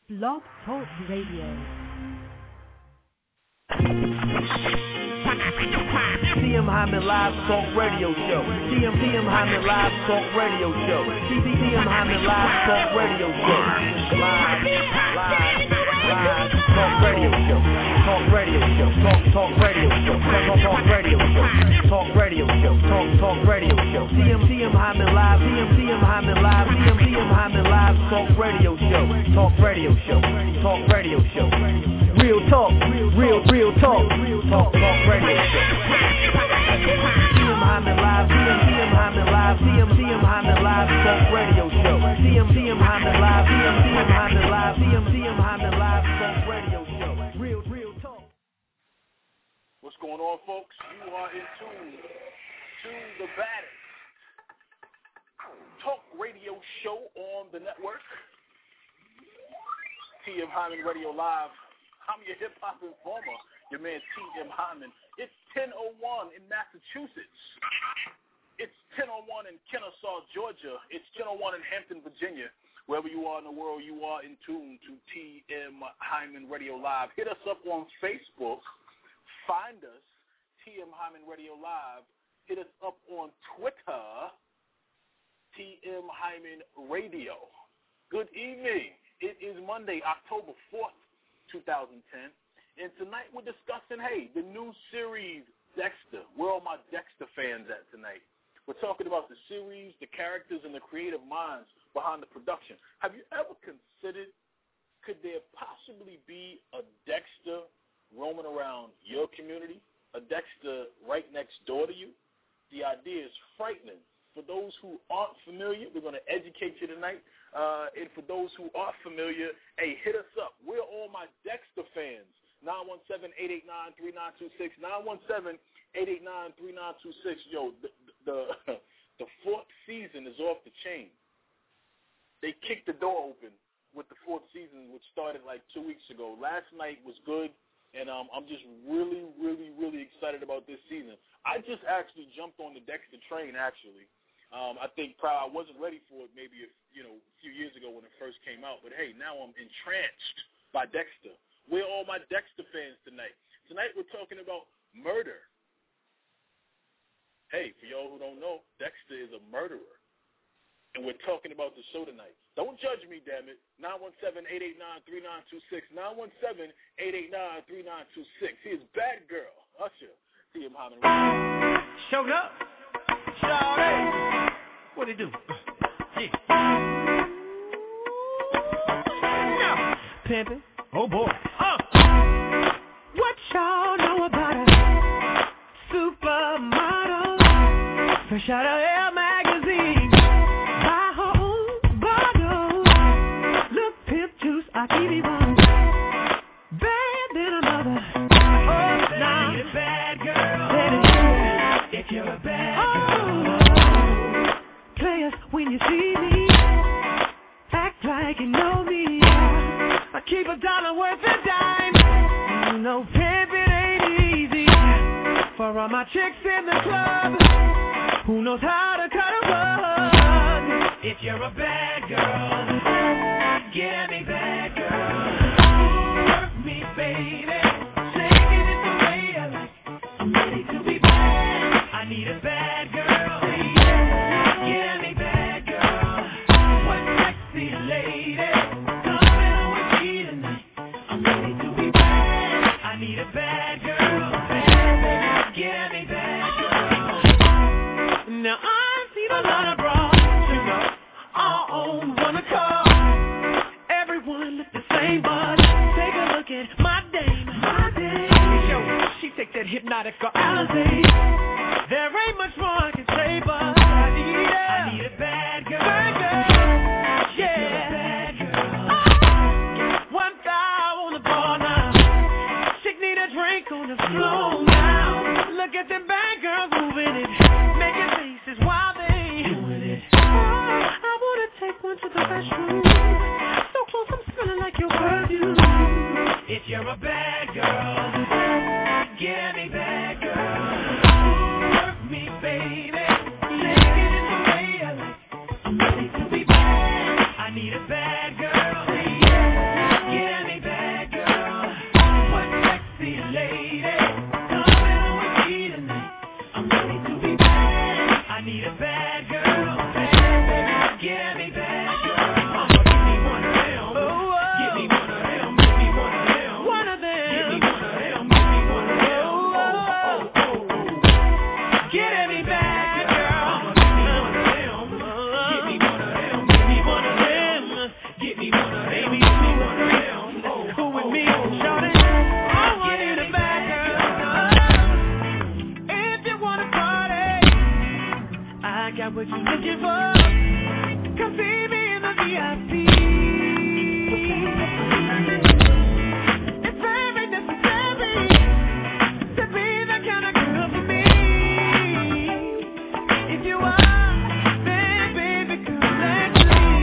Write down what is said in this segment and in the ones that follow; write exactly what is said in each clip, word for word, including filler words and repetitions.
Blog Talk Radio. T M Hyman Live Talk Radio Show. T M T M Hyman Live Talk Radio Show. T T M Hyman Live Talk Radio Show. Live, live, live Talk Radio Show. Talk Radio Show. Talk Talk Radio Show. Talk Talk Radio Show. Talk Radio Show. Talk Talk Radio Show. T M T M Hyman Live. T M T M Hyman Live. T M T M Hyman Live Talk Radio Show. Talk Radio Show. Talk Radio Show. Real talk. Real real talk. Talk Talk Radio Show. T M Hyman Live, T M T M Hyman Live, T M T M Hyman Live Talk Radio Show. T M T M Hyman Live, T M T M Hyman Live, T M T M Hyman Live Talk Radio Show. Real, real talk. What's going on, folks? You are in tune to the baddest talk radio show on the network. T M Hyman Radio Live. I'm your hip-hop informer, your man T M Hyman. It's ten oh one in Massachusetts. It's ten oh one in Kennesaw, Georgia. It's ten oh one in Hampton, Virginia. Wherever you are in the world, you are in tune to T M Hyman Radio Live. Hit us up on Facebook. Find us, T M Hyman Radio Live. Hit us up on Twitter, T M Hyman Radio. Good evening. It is Monday, October fourth, two thousand ten. And tonight we're discussing, hey, the new series, Dexter. Where are my Dexter fans at tonight? We're talking about the series, the characters, and the creative minds behind the production. Have you ever considered, could there possibly be a Dexter roaming around your community? A Dexter right next door to you? The idea is frightening. For those who aren't familiar, we're going to educate you tonight. Uh, and for those who are familiar, hey, hit us up. We're all my Dexter fans. nine one seven, eight eight nine, three nine two six, nine one seven, eight eight nine, three nine two six. Yo, the, the the fourth season is off the chain. They kicked the door open with the fourth season, which started like two weeks ago. Last night was good, and um, I'm just really, really, really excited about this season. I just actually jumped on the Dexter train, actually. Um, I think probably I wasn't ready for it maybe a, you know, a few years ago when it first came out, but hey, now I'm entranced by Dexter. We're all my Dexter fans tonight. Tonight we're talking about murder. Hey, for y'all who don't know, Dexter is a murderer. And we're talking about the show tonight. Don't judge me, damn it. nine one seven, eight eight nine, three nine two six, nine one seven, eight eight nine, three nine two six. He is Bad Girl, Usher, T M Hyman. Showed up. Shawty. What'd he do? Hey. No. Pimpin'. Oh, boy. Uh. What y'all know about a supermodel? Fresh out of Elle magazine. Buy her own bottle. Look, pimp juice, I keep it on. Bad than a mother. Oh, now. You're a bad girl. Baby, if you're a bad girl. Oh. Players, when you see me, act like you know me. I keep a dollar worth of dime. You know pimpin' ain't easy. For all my chicks in the club, who knows how to cut a rug? If you're a bad girl, give me bad girl. Work me, baby. Taking it the way I like. I'm ready to be bad. I need a bad girl. Give me bad girl. What sexy lady? Need a bad girl, bad, give me bad girl. Now I've seen a lot of bras, you know, all on one accord. Everyone look the same, but take a look at my dame, my dame. Yo, she take that hypnotic girl Alizé. There ain't much more I can say, but I need a, I need a bad girl, bad girl. Yeah, bad girl. One thigh on the bar now. Need a drink on the floor now. Look at them bad girls moving it, making faces while they doing it. Oh, I wanna take one to the restroom. So close, I'm smelling like your perfume. If you're a bad girl, give me bad girl. Work me, baby. Take it in the way I like. I'm ready to be bad. I need a bad girl. Yeah. Baby, cool with me, cool with me, shawty. Oh, I need a bad girl. If you wanna party, I got what you're looking for. Come see me in the V I P. It's very necessary to be that kind of girl for me. If you are, then baby, come let's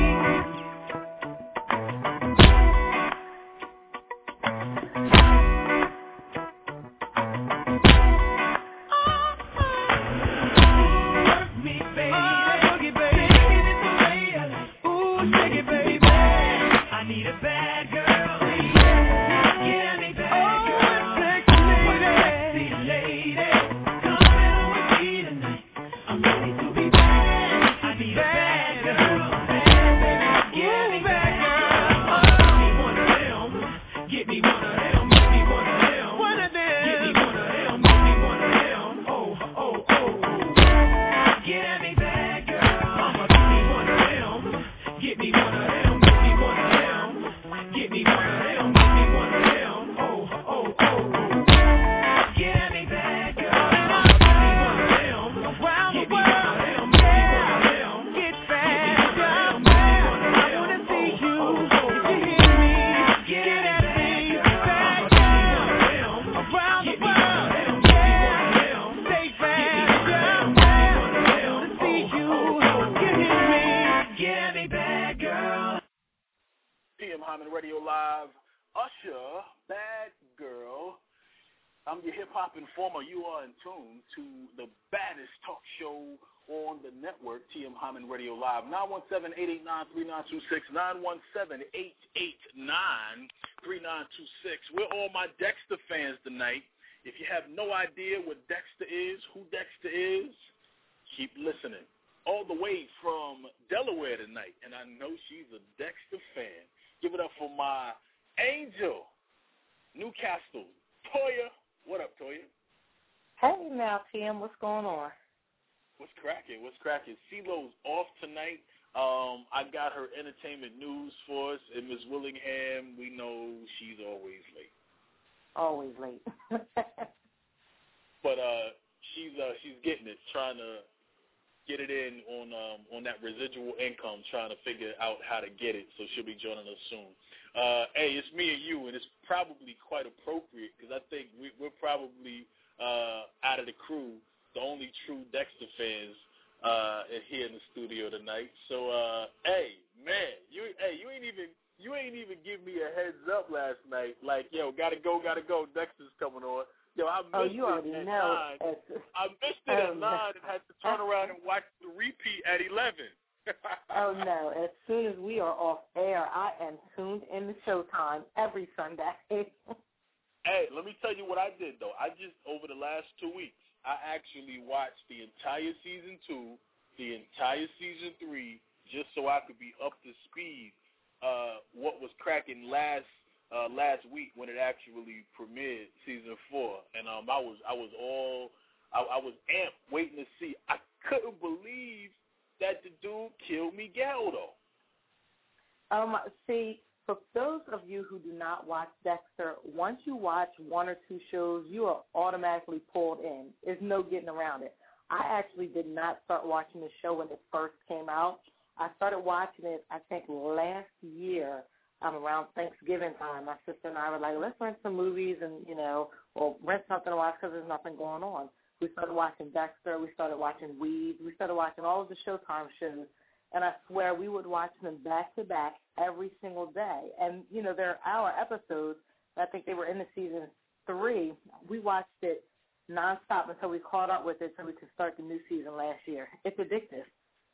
Informer, you are in tune to the baddest talk show on the network, T M Hyman Radio Live. nine one seven, eight eight nine, three nine two six, nine one seven, eight eight nine, three nine two six. We're all my Dexter fans tonight. If you have no idea what Dexter is, who Dexter is, keep listening. All the way from Delaware tonight, and I know she's a Dexter fan. Give it up for my angel, Newcastle, Toya. What up, Toya? Hey, now, Tim, what's going on? What's cracking? What's cracking? CeeLo's off tonight. Um, I got her entertainment news for us, and Miz Willingham, we know she's always late. Always late. But uh, she's uh, she's getting it, trying to get it in on um, on that residual income, trying to figure out how to get it, so she'll be joining us soon. Uh, hey, it's me and you, and it's probably quite appropriate because I think we, we're probably uh, out of the crew, the only true Dexter fans uh, here in the studio tonight. So, uh, hey, man, you hey you ain't even you ain't even give me a heads up last night. Like, yo, gotta go, gotta go. Dexter's coming on. Yo, I missed oh, you it already at know. nine. I missed it at um, nine and had to turn around and watch the repeat at eleven. Oh, no. As soon as we are off air, I am tuned in to Showtime every Sunday. Hey, let me tell you what I did, though. I just, over the last two weeks, I actually watched the entire season two, the entire season three, just so I could be up to speed uh, what was cracking last uh, last week when it actually premiered season four. And um, I was I was all, I, I was amped waiting to see. I couldn't believe that the dude killed Miguel, though. Um, see, for those of you who do not watch Dexter, once you watch one or two shows, you are automatically pulled in. There's no getting around it. I actually did not start watching the show when it first came out. I started watching it, I think, last year um, around Thanksgiving time. My sister and I were like, let's rent some movies and, you know, or rent something to watch because there's nothing going on. We started watching Dexter. We started watching Weeds. We started watching all of the Showtime shows. And I swear we would watch them back to back every single day. And, you know, they're hour episodes. I think they were in the season three. We watched it nonstop until we caught up with it so we could start the new season last year. It's addictive.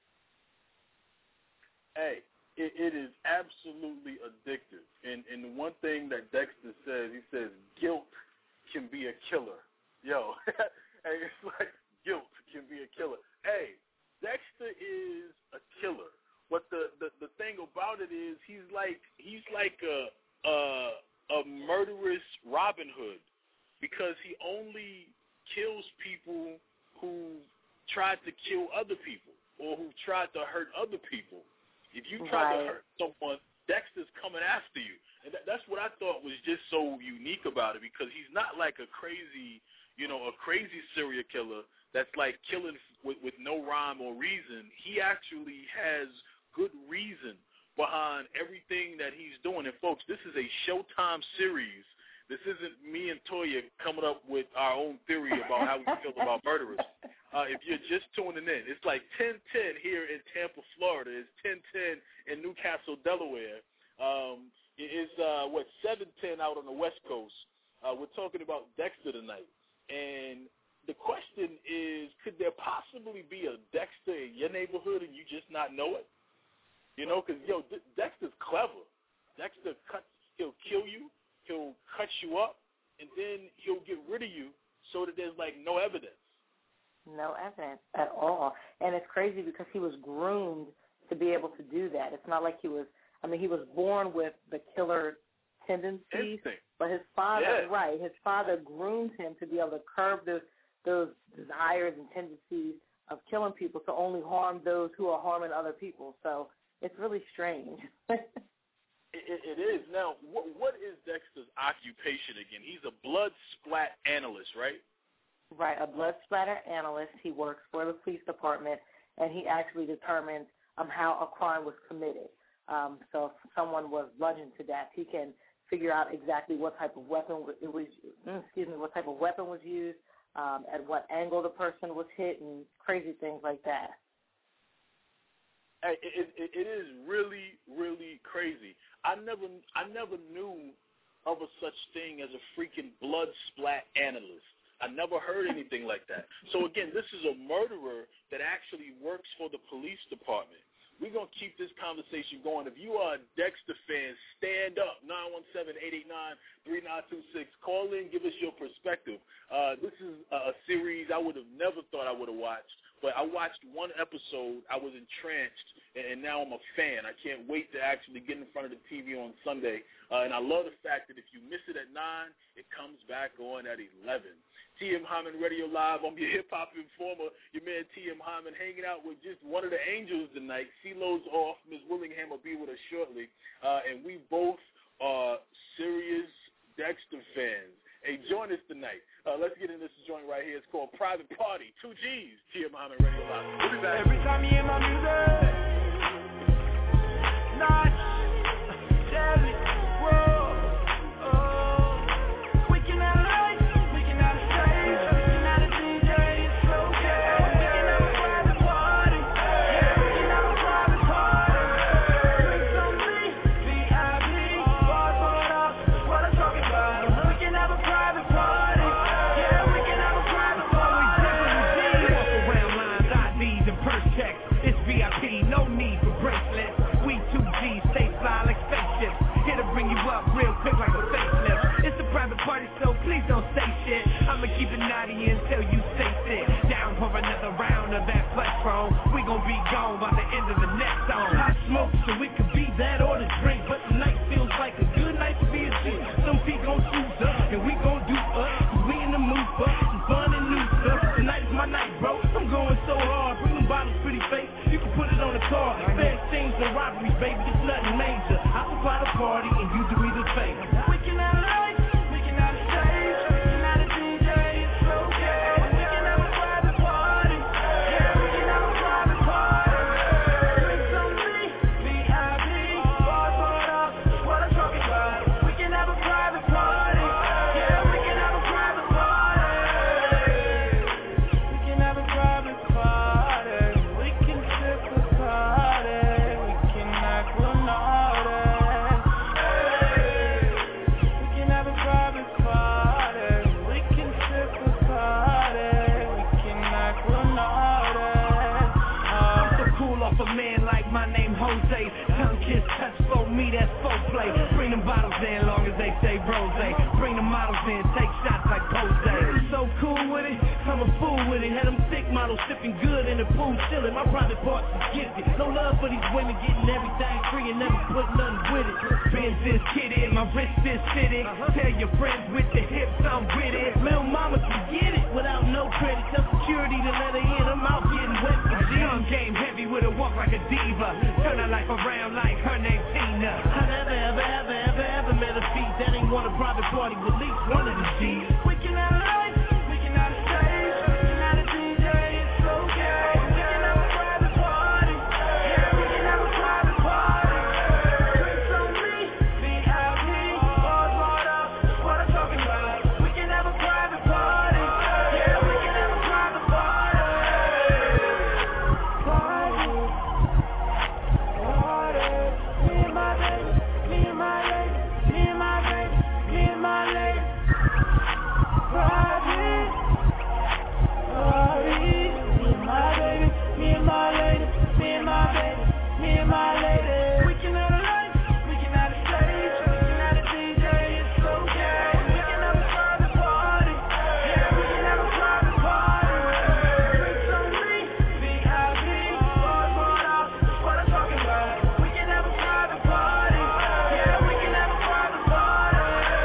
Hey, it, it is absolutely addictive. And, and the one thing that Dexter says, he says, guilt can be a killer. Yo, hey, it's like guilt can be a killer. Hey, Dexter is a killer. But the, the, the thing about it is he's like he's like a, a a murderous Robin Hood because he only kills people who tried to kill other people or who tried to hurt other people. If you try right. to hurt someone, Dexter's coming after you. And that, that's what I thought was just so unique about it, because he's not like a crazy, you know, a crazy serial killer that's like killing with, with no rhyme or reason. He actually has good reason behind everything that he's doing. And, folks, this is a Showtime series. This isn't me and Toya coming up with our own theory about how we feel about murderers. Uh, if you're just tuning in, it's like ten ten here in Tampa, Florida. It's ten ten in Newcastle, Delaware. Um, it's, uh, what, seven ten out on the West Coast. Uh, we're talking about Dexter tonight. And the question is, could there possibly be a Dexter in your neighborhood and you just not know it? You know, because, yo, D- Dexter's clever. Dexter cuts, he'll kill you. He'll cut you up, and then he'll get rid of you so that there's, like, no evidence. No evidence at all. And it's crazy because he was groomed to be able to do that. It's not like he was, I mean, he was born with the killer tendencies, Instinct. But his father, yeah. right, his father groomed him to be able to curb those, those desires and tendencies of killing people to only harm those who are harming other people. So it's really strange. It, it is. Now, what, what is Dexter's occupation again? He's a blood splat analyst, right? Right, a blood splatter analyst. He works for the police department, and he actually determines um, how a crime was committed. Um, so if someone was bludgeoned to death, he can figure out exactly what type of weapon it was. Excuse me, what type of weapon was used, um, at what angle the person was hit, and crazy things like that. It, it, it is really, really crazy. I never, I never knew of a such thing as a freaking blood splat analyst. I never heard anything like that. So again, this is a murderer that actually works for the police department. We're going to keep this conversation going. If you are a Dexter fan, stand up, nine one seven, eight eight nine, three nine two six. Call in, give us your perspective. Uh, this is a series I would have never thought I would have watched, but I watched one episode. I was entranced, and now I'm a fan. I can't wait to actually get in front of the T V on Sunday. Uh, and I love the fact that if you miss it at nine, it comes back on at eleven. T M Hyman Radio Live. I'm your hip-hop informer, your man T M Hyman, hanging out with just one of the angels tonight. CeeLo's off. Miz Willingham will be with us shortly. Uh, and we both are serious Dexter fans. Hey, join us tonight. Uh, let's get in this joint right here. It's called Private Party. Two G's. T M Hyman Radio Live. We'll be back. Every time you hear my music, Notch, Jelly, whoa. Party, so please don't say shit. I'ma keep it naughty until you say sit. Down for another round of that platform. We gon' be gone by the end of the next song. I smoke so it could be that or the drink, but tonight feels like a good night to be a G. Some feet gon' choose us, and we gon' do us. We in the mood for some fun and new stuff. Tonight is my night, bro. I'm going so hard. Bring them bottles, pretty face. You can put it on the car. Bad things and robberies, baby. It's nothing major. I supply the party, and you do me the favor. We can have life. Bring them bottles in long as they say rose. Bring the models in, take shots like Jose. So cool with it, I'm a fool with it. Had them thick models sipping good in the pool chilling, my private parts is gifted. No love for these women getting everything free and never put nothing with it. Benz is kitted, my wrist is fitted. Tell your friends with the hips I'm with it. Little mama can get it without no credit. Tell security to let her in, I'm out getting wet for G. Young game heavy with a walk like a diva. Turn her life around like her name Tina. I never ever ever ever ever met a feat that ain't want a private party with at least one of the G's. We can have a life, we can have a stage, we can have a D J, it's okay. We can have a private party, yeah, we can have a private party. Drinks on me, V I P, bars brought up, that's what I'm talking about. We can have a private party, yeah, we can have a private party. Party, party, me and my baby, me and my lady, me and my baby, me and my lady. Party, party, me and my baby, me and my lady, me and my baby, me and my lady. We can have a life, we can have a stage, we can have a D J, it's okay. We can have a private party, yeah, we can have a private party. Drinks on me, V I P, bars brought up, that's what I'm talking about. We can have a private party, yeah, we can have a private party.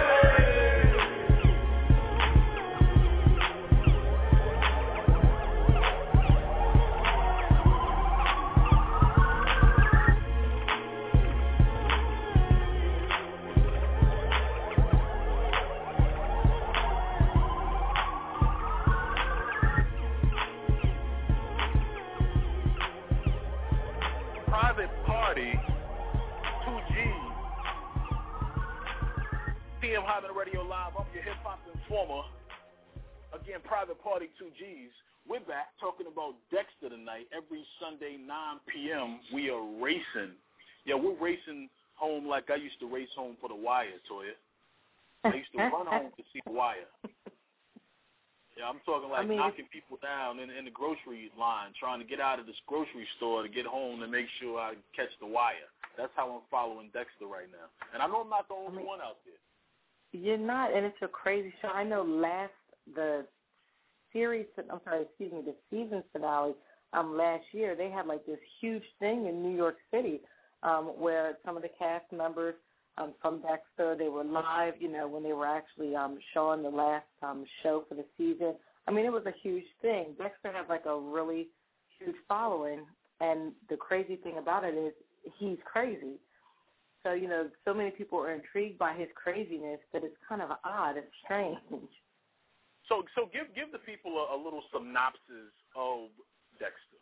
Private Party, two G's. T M Hyman Radio Live. I'm your hip hop informer. Again, Private Party, two G's. We're back talking about Dexter tonight. Every Sunday, nine p.m., we are racing. Yeah, we're racing home like I used to race home for The Wire, Toya. I used to run home to see The Wire. Yeah, I'm talking like I mean, knocking people down in, in the grocery line, trying to get out of this grocery store to get home and make sure I catch The Wire. That's how I'm following Dexter right now. And I know I'm not the only I mean, one out there. You're not, and it's a crazy show. I know last, the series, I'm sorry, excuse me, the season finale um, last year, they had like this huge thing in New York City um, where some of the cast members um, from Dexter, they were live, you know, when they were actually um, showing the last um, show for the season. I mean, it was a huge thing. Dexter has like a really huge following, and the crazy thing about it is he's crazy. So, you know, so many people are intrigued by his craziness that it's kind of odd. It's strange. So, so give give the people a, a little synopsis of Dexter.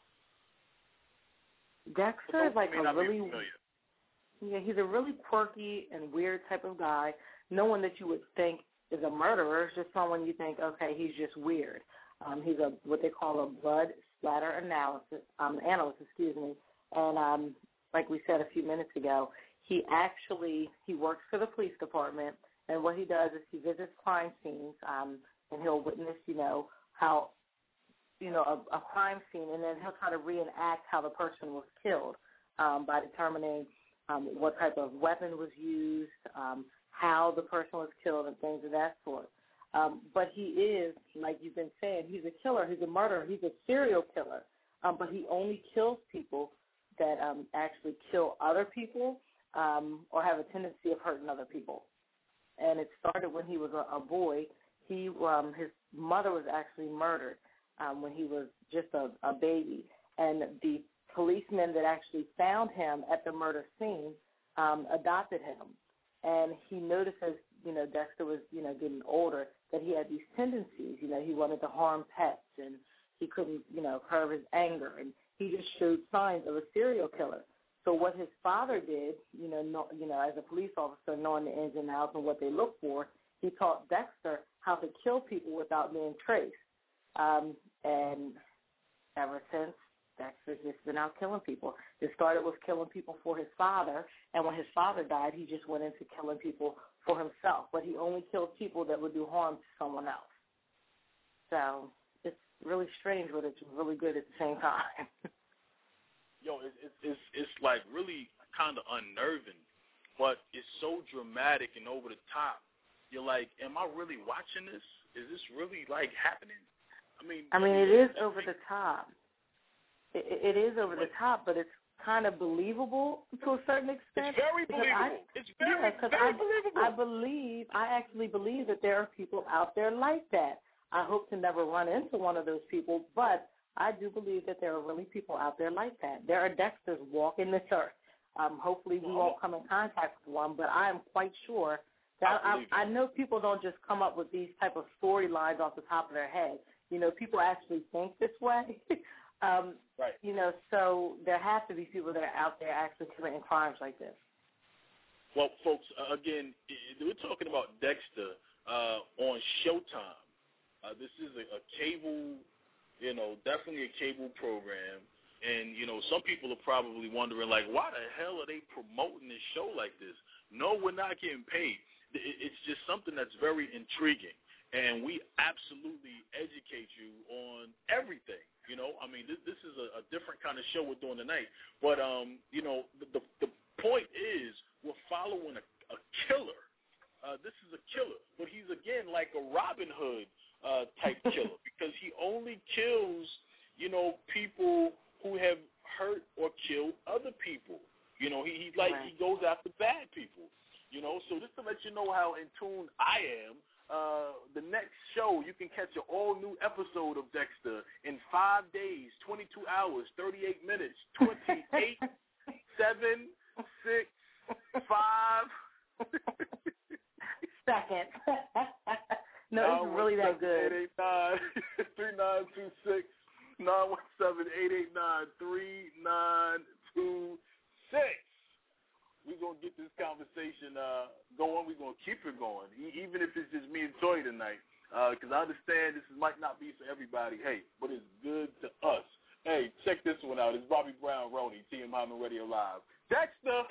Dexter is like a really, yeah, he's a really quirky and weird type of guy. No one that you would think is a murderer. It's just someone you think, okay, he's just weird. Um, he's a what they call a blood splatter analysis um, analyst, excuse me. And um, like we said a few minutes ago, he actually he works for the police department, and what he does is he visits crime scenes. Um, and he'll witness, you know, how, you know, a, a crime scene, and then he'll try to reenact how the person was killed um, by determining um, what type of weapon was used, um, how the person was killed, and things of that sort. Um, but he is, like you've been saying, he's a killer, he's a murderer, he's a serial killer, um, but he only kills people that um, actually kill other people um, or have a tendency of hurting other people. And it started when he was a, a boy. He, um, his mother was actually murdered um, when he was just a, a baby, and the policeman that actually found him at the murder scene um, adopted him. And he notices, you know, Dexter was, you know, getting older, that he had these tendencies. You know, he wanted to harm pets, and he couldn't, you know, curb his anger, and he just showed signs of a serial killer. So what his father did, you know, no, you know, as a police officer, knowing the ins and outs and what they look for, he taught Dexter how to kill people without being traced. Um, and ever since, Dexter's just been out killing people. It started with killing people for his father, and when his father died, he just went into killing people for himself. But he only killed people that would do harm to someone else. So it's really strange, but it's really good at the same time. Yo, it's it, it's it's like really kind of unnerving, but it's so dramatic and over the top. You're like, am I really watching this? Is this really, like, happening? I mean, I mean, it is over the top. it, it is over the top, but it's kind of believable to a certain extent. It's very believable. I, it's very, yeah, very I, believable. I believe, I actually believe that there are people out there like that. I hope to never run into one of those people, but I do believe that there are really people out there like that. There are Dexters walking this earth. Um, hopefully we won't come in contact with one, but I am quite sure that I, I, I know people don't just come up with these type of storylines off the top of their head. You know, people actually think this way. um, right. You know, so there have to be people that are out there actually committing crimes like this. Well, folks, uh, again, we're talking about Dexter uh, on Showtime. Uh, this is a, a cable, you know, definitely a cable program. And, you know, some people are probably wondering, like, why the hell are they promoting this show like this? No, we're not getting paid. It's just something that's very intriguing. And we absolutely educate you on everything. You know, I mean, this, this is a, a different kind of show we're doing tonight. But, um, you know, the, the, the point is we're following a, a killer. Uh, this is a killer. But he's, again, like a Robin Hood uh, type killer because he only kills, you know, people who have hurt or killed other people. You know, he, he like right. he goes after bad people. You know, so just to let you know how in tune I am, uh, the next show you can catch an all-new episode of Dexter in five days, twenty-two hours, thirty-eight minutes, twenty-eight, seven, six, five. Second. No, it's really that good. eight eight nine, three nine two six, nine one seven, eight eight nine, three nine two six. We're going to get this conversation uh, going. We're going to keep it going, e- even if it's just me and Toy tonight, because uh, I understand this might not be for everybody, hey, but it's good to us. Hey, check this one out. It's Bobby Brown Roney, T M Hyman Radio Live. Dexter!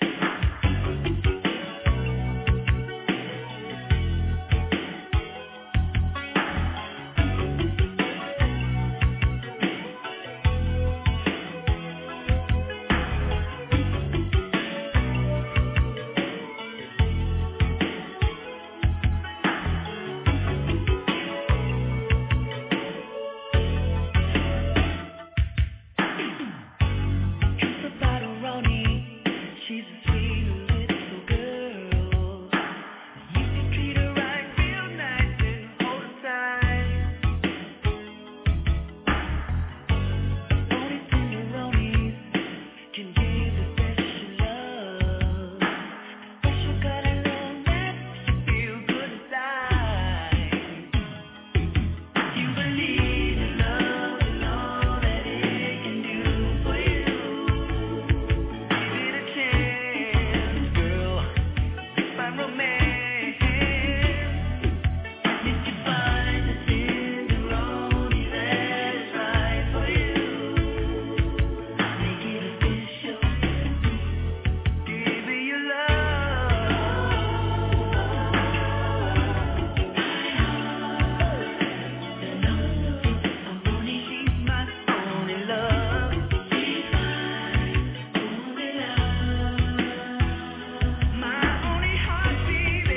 She's a sweet little girl. You can treat her right, real nice and all the time. Only tenderonis can give the special love. Special kind of love that makes you feel good inside. You believe in love and all that it can do for you. Heartbeat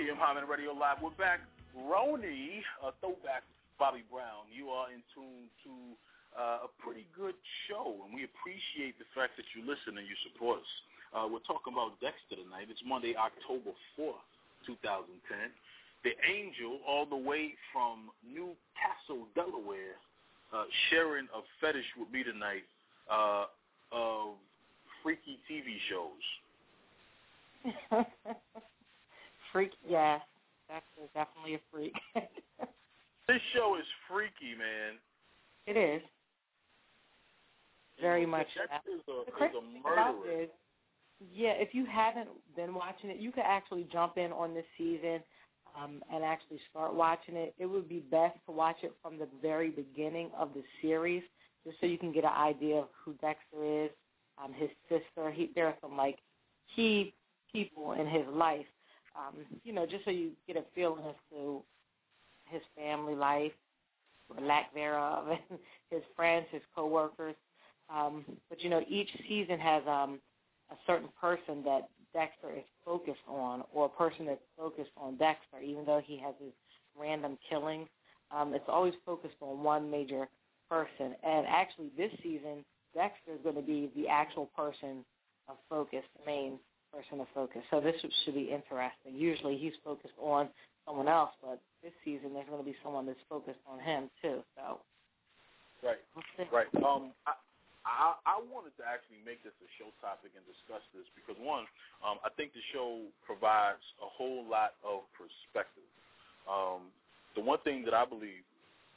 T M Hyman Radio Live. We're back. Roni, a throwback Bobby Brown. You are in tune to uh, a pretty good show, and we appreciate the fact that you listen and you support us. Uh, we're talking about Dexter tonight. It's Monday, October fourth, twenty ten. The Angel, all the way from Newcastle, Delaware, uh, sharing a fetish with me tonight uh, of freaky T V shows. Freak, yes. Dexter is definitely a freak. This show is freaky, man. It is. Very you know, much. Dexter is a, the crazy is a thing about murderer. it, yeah, if you haven't been watching it, you could actually jump in on this season um, and actually start watching it. It would be best to watch it from the very beginning of the series, just so you can get an idea of who Dexter is, um, his sister. He, there are some, like, key people in his life. Um, you know, just so you get a feeling as to his family life, or lack thereof, and his friends, his coworkers. Um, but, you know, each season has um, a certain person that Dexter is focused on, or a person that's focused on Dexter, even though he has his random killings. Um, it's always focused on one major person. And actually this season, Dexter is going to be the actual person of focus, the main person of focus. So this should be interesting. Usually he's focused on someone else, but this season there's going to be someone that's focused on him too. So right, right. Um, I, I I wanted to actually make this a show topic and discuss this because one, um, I think the show provides a whole lot of perspective. Um, the one thing that I believe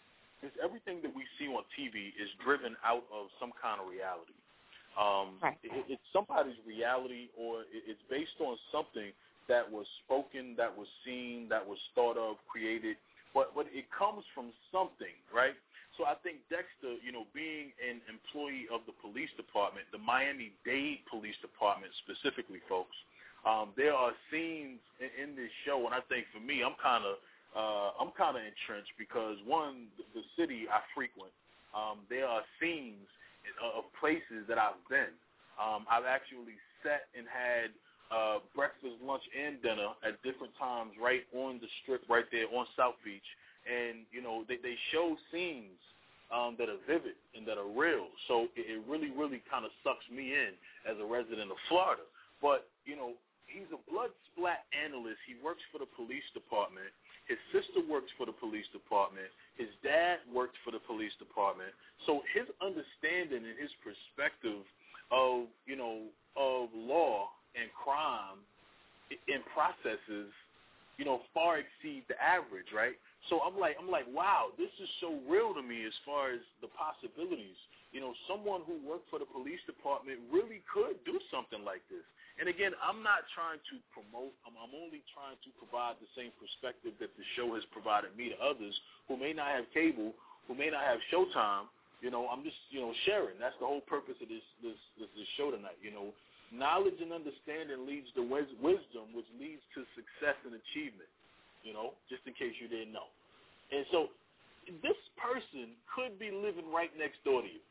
is everything that we see on T V is driven out of some kind of reality. Um, right. it, it's somebody's reality, or it, it's based on something that was spoken, that was seen, that was thought of, created, but but it comes from something, right? So I think Dexter, you know, being an employee of the police department, the Miami-Dade Police Department specifically, folks, um, there are scenes in, in this show, and I think for me, I'm kind of uh, I'm kind of entrenched because one, the, the city I frequent, um, there are scenes of places that I've been. Um, I've actually sat and had uh, breakfast, lunch, and dinner at different times right on the strip right there on South Beach. And, you know, they, they show scenes um, that are vivid and that are real. So it, it really, really kind of sucks me in as a resident of Florida. But, you know, he's a blood splat analyst. He works for the police department. His sister works for the police department. His dad worked for the police department. So his understanding and his perspective of, you know, of law and crime and processes, you know, far exceed the average, right? So I'm like, I'm like, wow, this is so real to me as far as the possibilities. You know, someone who worked for the police department really could do something like this. And again, I'm not trying to promote. I'm, I'm only trying to provide the same perspective that the show has provided me to others who may not have cable, who may not have Showtime. You know, I'm just, you know, sharing. That's the whole purpose of this this this, this show tonight. You know, knowledge and understanding leads to wis- wisdom, which leads to success and achievement. You know, just in case you didn't know. And so this person could be living right next door to you.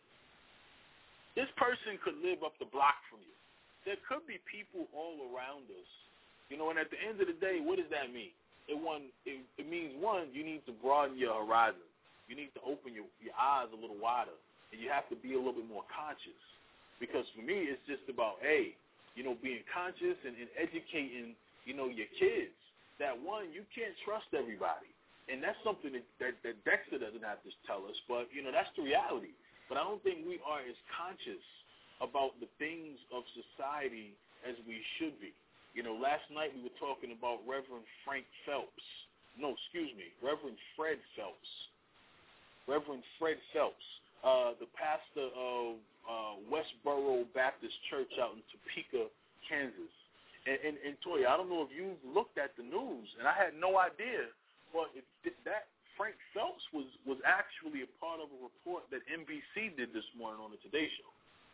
This person could live up the block from you. There could be people all around us, you know, and at the end of the day, what does that mean? It, one, it, it means, one, you need to broaden your horizon. You need to open your, your eyes a little wider, and you have to be a little bit more conscious. Because for me, it's just about, hey, you know, being conscious and, and educating, you know, your kids that, one, you can't trust everybody. And that's something that, that, that Dexter doesn't have to tell us, but, you know, that's the reality. But I don't think we are as conscious about the things of society as we should be. You know, last night we were talking about Reverend Frank Phelps. No, excuse me, Reverend Fred Phelps. Reverend Fred Phelps, uh, the pastor of uh, Westboro Baptist Church out in Topeka, Kansas. And, and, and Toya, I don't know if you've looked at the news, and I had no idea, but it, it, that Frank Phelps was, was actually a part of a report that N B C did this morning on the Today Show.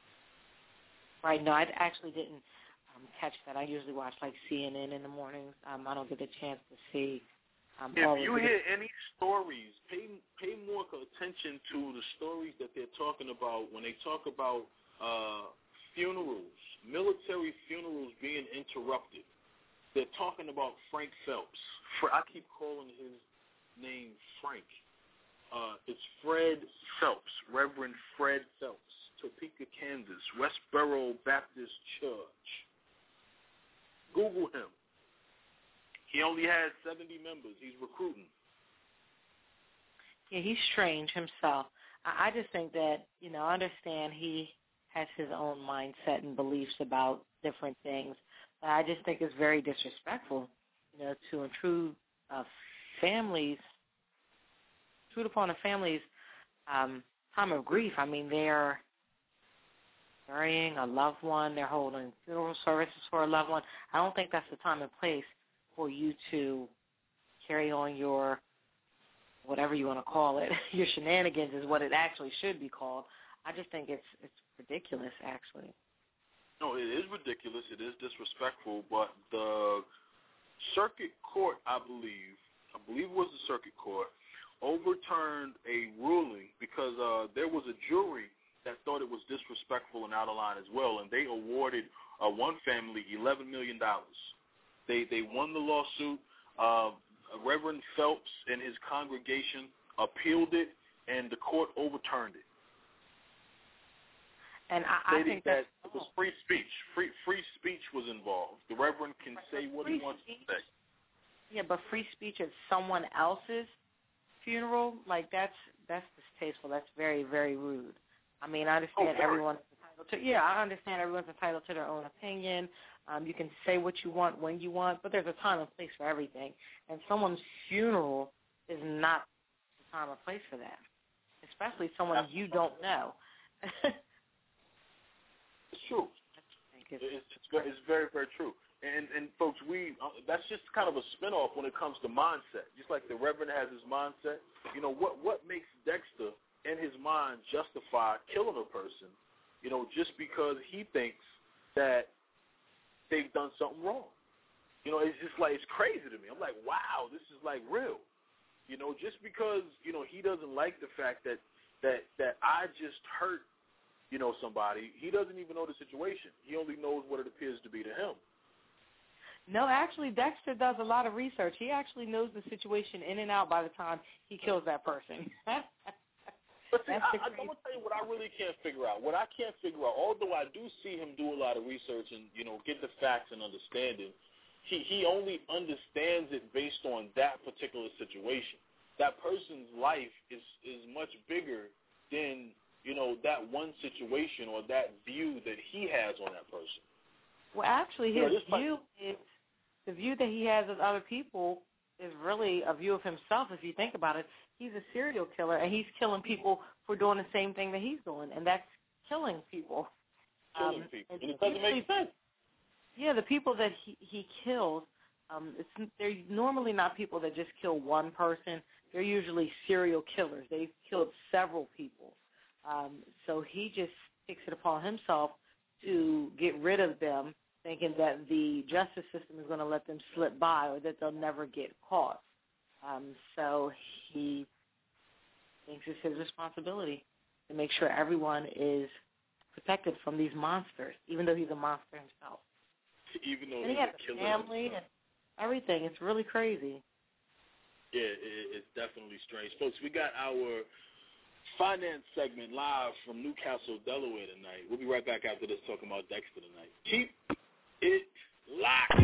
Right. No, I actually didn't um, catch that. I usually watch, like, C N N in the mornings. Um, I don't get a chance to see um, if all you of the hear any stories, pay pay more attention to the stories that they're talking about when they talk about uh, funerals, military funerals being interrupted. they're talking about Frank Phelps. I keep calling his name Frank. Uh, it's Fred Phelps, Reverend Fred Phelps, Topeka, Kansas, Westboro Baptist Church. Google him. He only has seventy members. He's recruiting. Yeah, he's strange himself. I, I just think that, you know, I understand he has his own mindset and beliefs about different things. But I just think it's very disrespectful, you know, to intrude uh, families, intrude upon a family's um, time of grief. I mean, they're burying a loved one. They're holding funeral services for a loved one. I don't think that's the time and place for you to carry on your, whatever you want to call it, your shenanigans is what it actually should be called. I just think it's it's ridiculous, actually. No, it is ridiculous. It is disrespectful. But the circuit court, I believe, I believe it was the circuit court, overturned a ruling because uh, there was a jury that thought it was disrespectful and out of line as well, and they awarded uh, one family eleven million dollars. They they won the lawsuit. Uh, Reverend Phelps and his congregation appealed it, and the court overturned it. And I, I think that it was free speech. Free free speech was involved. The Reverend can say what he wants speech, to say. Yeah, but free speech at someone else's funeral, like that's that's distasteful. That's very, very rude. I mean, I understand oh, everyone's entitled to. Yeah, I understand everyone's entitled to their own opinion. Um, you can say what you want when you want, but there's a time and place for everything. And someone's funeral is not the time or place for that, especially someone Absolutely. you don't know. It's true. It's, it's, it's very, very true. And, and folks, we uh, that's just kind of a spinoff when it comes to mindset. Just like the Reverend has his mindset, you know, what, what makes Dexter in his mind justify killing a person, you know, just because he thinks that they've done something wrong. You know, it's just like, it's crazy to me. I'm like, wow, this is like real. You know, just because, you know, he doesn't like the fact that, that, that I just hurt, you know, somebody, he doesn't even know the situation. He only knows what it appears to be to him. No, actually, Dexter does a lot of research. He actually knows the situation in and out by the time he kills that person. But see, I, I, I'm going to tell you what I really can't figure out. What I can't figure out, although I do see him do a lot of research and, you know, get the facts and understanding, he, he only understands it based on that particular situation. That person's life is, is much bigger than, you know, that one situation or that view that he has on that person. Well, actually, his you know, view is, the view that he has of other people is really a view of himself, if you think about it. He's a serial killer, and he's killing people for doing the same thing that he's doing, and that's killing people. Killing um, people. And it doesn't make sense. Yeah, the people that he, he kills, um, it's, they're normally not people that just kill one person. They're usually serial killers. They've killed several people. Um, so he just takes it upon himself to get rid of them, thinking that the justice system is going to let them slip by or that they'll never get caught. Um, so he thinks it's his responsibility to make sure everyone is protected from these monsters, even though he's a monster himself. Even though and he's he has a killer a family himself. and everything. It's really crazy. Yeah, it, it's definitely strange. Folks, we got our finance segment live from Newcastle, Delaware tonight. We'll be right back after this talking about Dexter tonight. Keep it locked.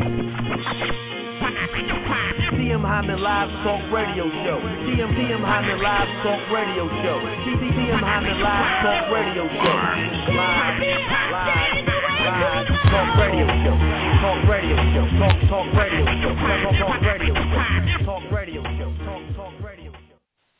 T M Hyman Live Talk Radio Show. T M T M Hyman Live Talk Radio Show. T M Hyman Live Talk Radio Show. Live, live, live Talk Radio Show. Talk Radio Show. Talk Talk Radio Show. Talk Talk Radio Show. Talk Radio Show. Talk Talk Radio Show.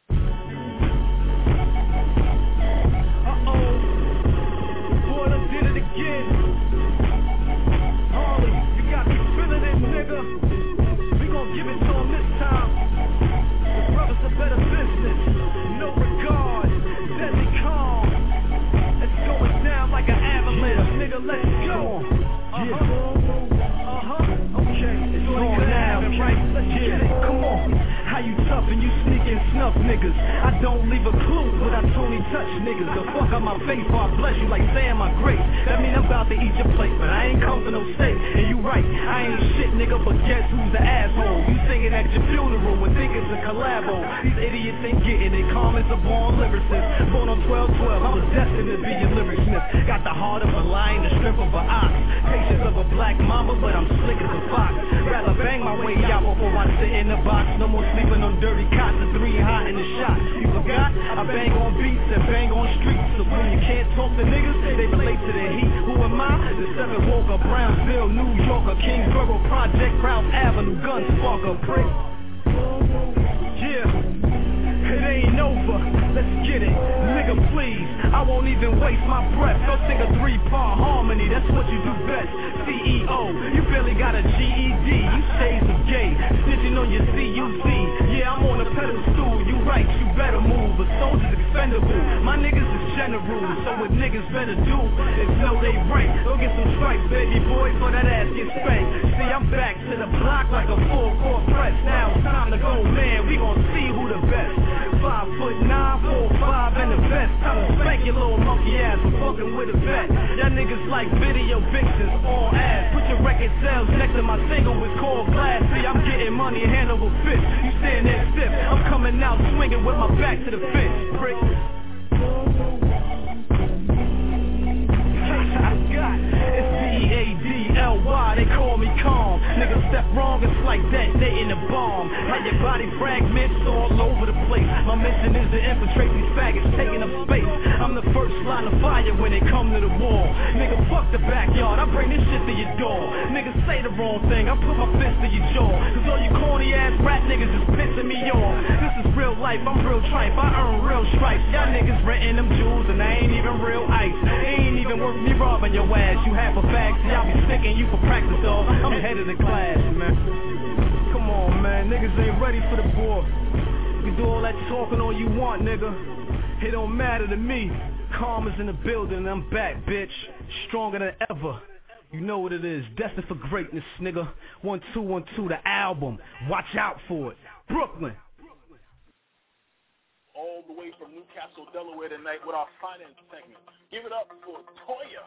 Uh oh, boy, I did it again. Harley, you got me feeling it, nigga. Give it to him this time. The brothers are better business. No regard. Deadly calm. It's going down like an avalanche. Yeah. Nigga, let's go. Uh-huh. Uh-huh. Okay. It's going down right rough and you sneak and snuff niggas. I don't leave a clue, but I Tony touch niggas. The fuck out my face, or I bless you like saying my grace. That mean I'm about to eat your plate, but I ain't come for no steak. And you right, I ain't shit nigga, but guess who's the asshole? You singing at your funeral and think it's a collabo. These idiots ain't getting it, comments are born lyricists. Born on twelve twelve, I was destined to be a lyricsmith. Got the heart of a lion, the strength of an ox. Patience of a black mama, but I'm slick as a fox. Rather bang my way out before I sit in the box. No more sleeping on dirty cots, the three hot in the shot. You forgot? I bang on beats and bang on streets. So when you can't talk to niggas, they relate to the heat. Who am I? The seven Walker, Brownsville, New Yorker, Kingsborough, Project, Ralph Avenue, gun sparker, prick. Yeah, it ain't over. Let's get it, nigga, please. I won't even waste my breath. Go sing a three-part harmony, that's what you do best. C E O, you barely got a G E D. You shades of gay, snitching on your C U Z. Yeah, I'm on a pedestal, you right, you better move. A soldier's expendable, my niggas is general. So what niggas better do is know they rank. Go get some stripes, baby boy, for that ass get spanked. See, I'm back to the block like a full-court press. Now it's time to go, man, we gon' see who the best. Five foot nine, four, five in the vest. Time to spank your little monkey ass for fucking with a vet. Y'all niggas like video vixens, all ass. Put your record sales next to my single with cold glass. See, I'm getting money, hand over fist. You stand there stiff, I'm coming out swinging with my back to the fence, prick. I got it's D A D L Y, they call me calm. Niggas step wrong, it's like that, they in the bomb. How your body fragments all over the place. My mission is to infiltrate these faggots, taking up space. I'm the first line of fire when they come to the wall. Nigga, fuck the backyard, I bring this shit to your door. Niggas say the wrong thing, I put my fist to your jaw. Cause all you corny ass rap niggas is pissing me off. This is real life, I'm real tripe, I earn real stripes. Y'all niggas renting them jewels and they ain't even real ice. They ain't even worth me robbing your ass. You have a fact, see I'll be sticking you for practice, dog. I'm head of the class, man. Come on, man, niggas ain't ready for the board. You do all that talking all you want, nigga. It don't matter to me. Calm is in the building and I'm back, bitch. Stronger than ever. You know what it is. Destined for greatness, nigga. One, two, one, two, the album. Watch out for it. Brooklyn. All the way from Newcastle, Delaware tonight with our finance segment. Give it up for Toya.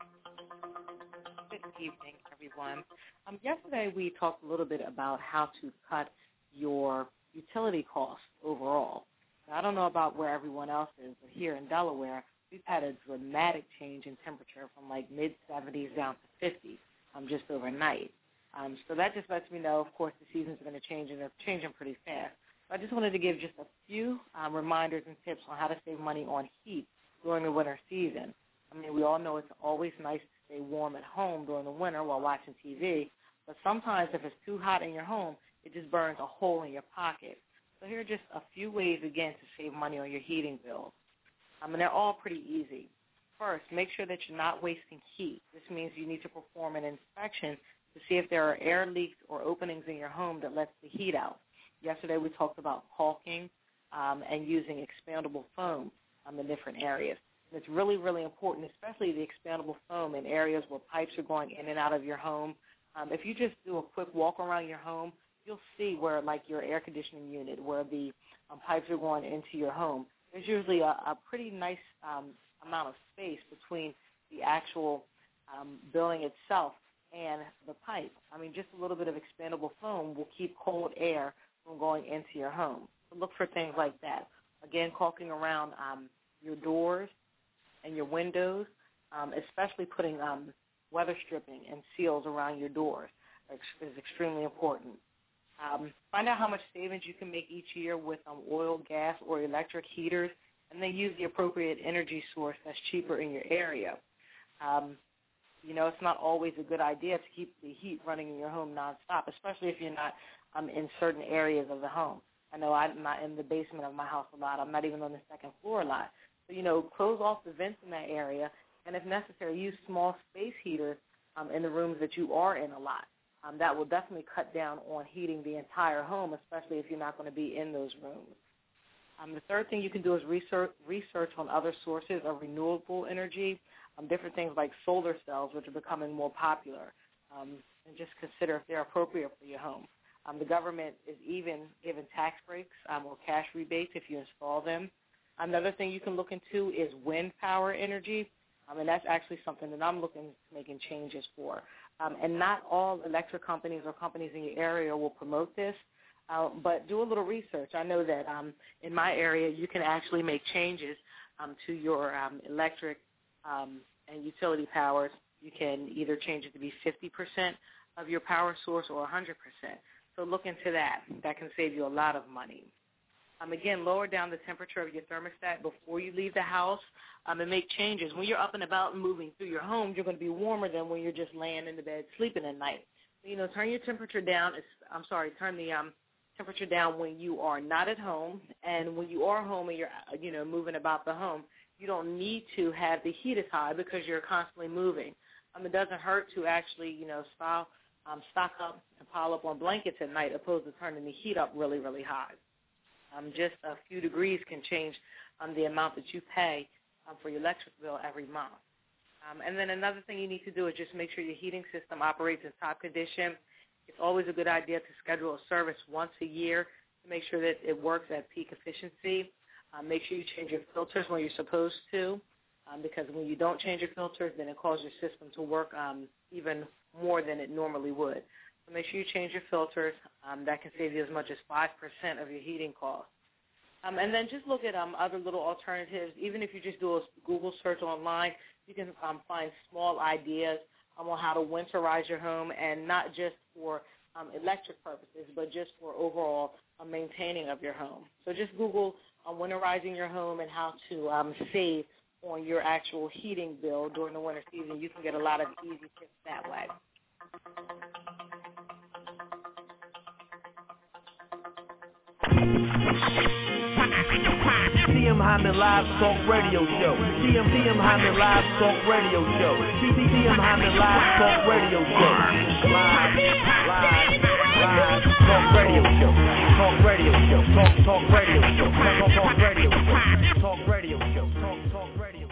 Good evening, everyone. Um, yesterday we talked a little bit about how to cut your utility costs overall. Now, I don't know about where everyone else is, but here in Delaware, we've had a dramatic change in temperature from like mid seventies down to fifty um, just overnight. Um, so that just lets me know, of course, the seasons are going to change, and they're changing pretty fast. I just wanted to give just a few um, reminders and tips on how to save money on heat during the winter season. I mean, we all know it's always nice to stay warm at home during the winter while watching T V, but sometimes if it's too hot in your home, it just burns a hole in your pocket. So here are just a few ways, again, to save money on your heating bills. I mean, they're all pretty easy. First, make sure that you're not wasting heat. This means you need to perform an inspection to see if there are air leaks or openings in your home that lets the heat out. Yesterday we talked about caulking um, and using expandable foam um, in different areas. And it's really, really important, especially the expandable foam in areas where pipes are going in and out of your home. Um, if you just do a quick walk around your home, you'll see where, like your air conditioning unit, where the um, pipes are going into your home. There's usually a, a pretty nice um, amount of space between the actual um, building itself and the pipe. I mean, just a little bit of expandable foam will keep cold air from going into your home. So look for things like that. Again, caulking around um, your doors and your windows, um, especially putting um, weather stripping and seals around your doors is extremely important. Um, find out how much savings you can make each year with um, oil, gas, or electric heaters, and then use the appropriate energy source that's cheaper in your area. Um, you know, it's not always a good idea to keep the heat running in your home nonstop, especially if you're not um, in certain areas of the home. I know I'm not in the basement of my house a lot. I'm not even on the second floor a lot. So, you know, close off the vents in that area, and if necessary, use small space heaters um, in the rooms that you are in a lot. Um, that will definitely cut down on heating the entire home, especially if you're not going to be in those rooms. Um, the third thing you can do is research, research on other sources of renewable energy, um, different things like solar cells, which are becoming more popular, um, and just consider if they're appropriate for your home. Um, the government is even giving tax breaks um, or cash rebates if you install them. Another thing you can look into is wind power energy, um, and that's actually something that I'm looking at making changes for. Um, and not all electric companies or companies in your area will promote this, uh, but do a little research. I know that um, in my area you can actually make changes um, to your um, electric um, and utility powers. You can either change it to be fifty percent of your power source or one hundred percent. So look into that. That can save you a lot of money. Um, again, lower down the temperature of your thermostat before you leave the house um, and make changes. When you're up and about and moving through your home, you're going to be warmer than when you're just laying in the bed sleeping at night. You know, turn your temperature down. I'm sorry, turn the um, temperature down when you are not at home, and when you are home and you're, you know, moving about the home, you don't need to have the heat as high because you're constantly moving. Um, it doesn't hurt to actually, you know, style, um, stock up and pile up on blankets at night opposed to turning the heat up really, really high. Um, just a few degrees can change um, the amount that you pay um, for your electric bill every month. Um, and then another thing you need to do is just make sure your heating system operates in top condition. It's always a good idea to schedule a service once a year to make sure that it works at peak efficiency. Um, make sure you change your filters when you're supposed to, um, because when you don't change your filters, then it causes your system to work um, even more than it normally would. So make sure you change your filters. Um, that can save you as much as five percent of your heating costs. Um, and then just look at um, other little alternatives. Even if you just do a Google search online, you can um, find small ideas um, on how to winterize your home, and not just for um, electric purposes, but just for overall uh, maintaining of your home. So just Google uh, winterizing your home and how to um, save on your actual heating bill during the winter season. You can get a lot of easy tips that way. T M Hyman Live Talk Radio Show. T M T M Hyman Live Talk Radio Show. T M Hyman Live Talk Radio Show. Live, live, live Talk Radio Show. Talk Radio Show. Talk Talk Radio Show. Talk Talk Radio Show. Talk Radio Show. Talk Talk Radio Show.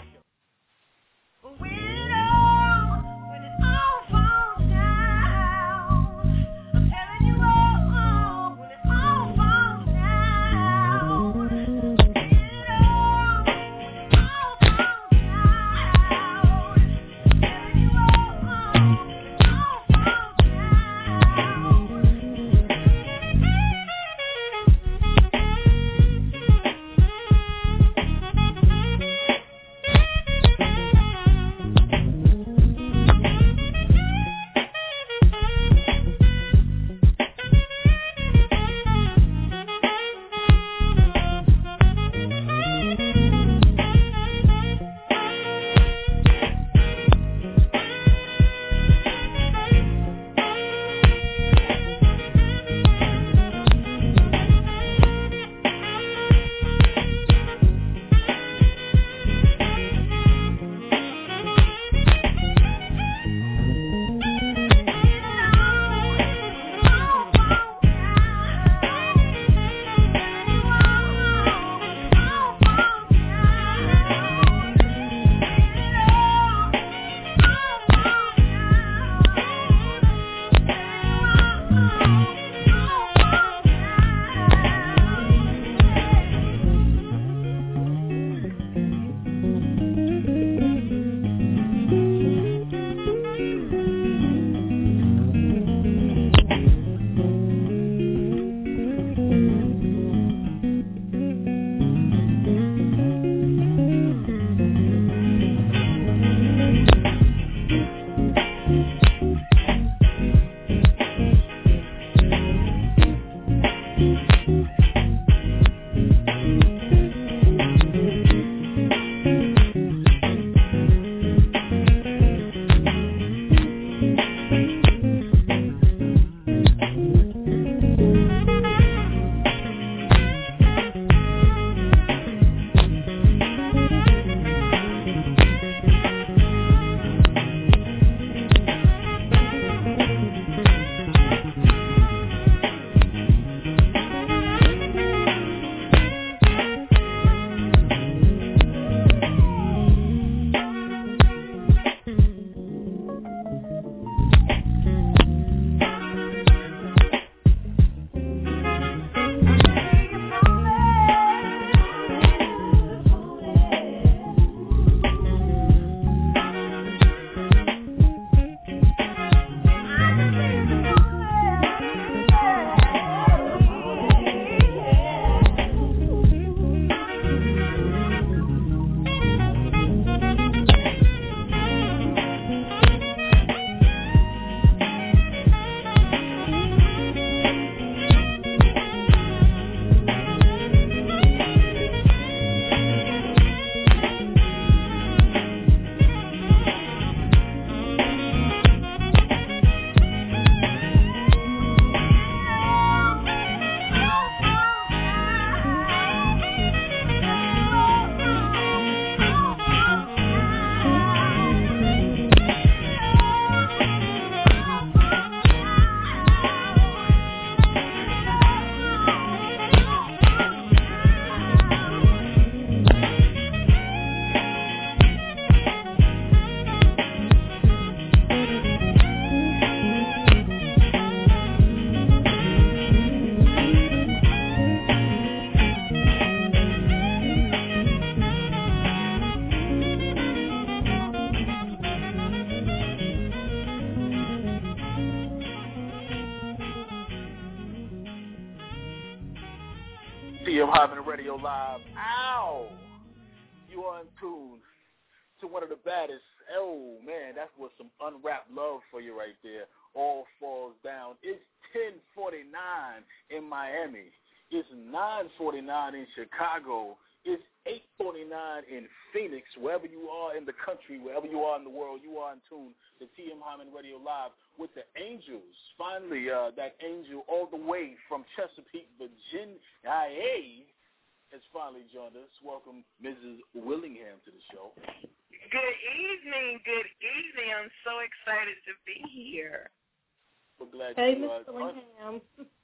T M Hyman Radio Live. Ow! You are in tune to one of the baddest. Oh, man, that was some unwrapped love for you right there. All Falls Down. It's ten forty-nine in Miami. It's nine forty-nine in Chicago. It's eight forty-nine in Phoenix. Wherever you are in the country, wherever you are in the world, you are in tune to T M Hyman Radio Live with the Angels. Finally, uh, that angel all the way from Chesapeake, Virginia has finally joined us. Welcome, Missus Willingham, to the show. Good evening. Good evening. I'm so excited to be here. We're glad hey, you are Mister Willingham.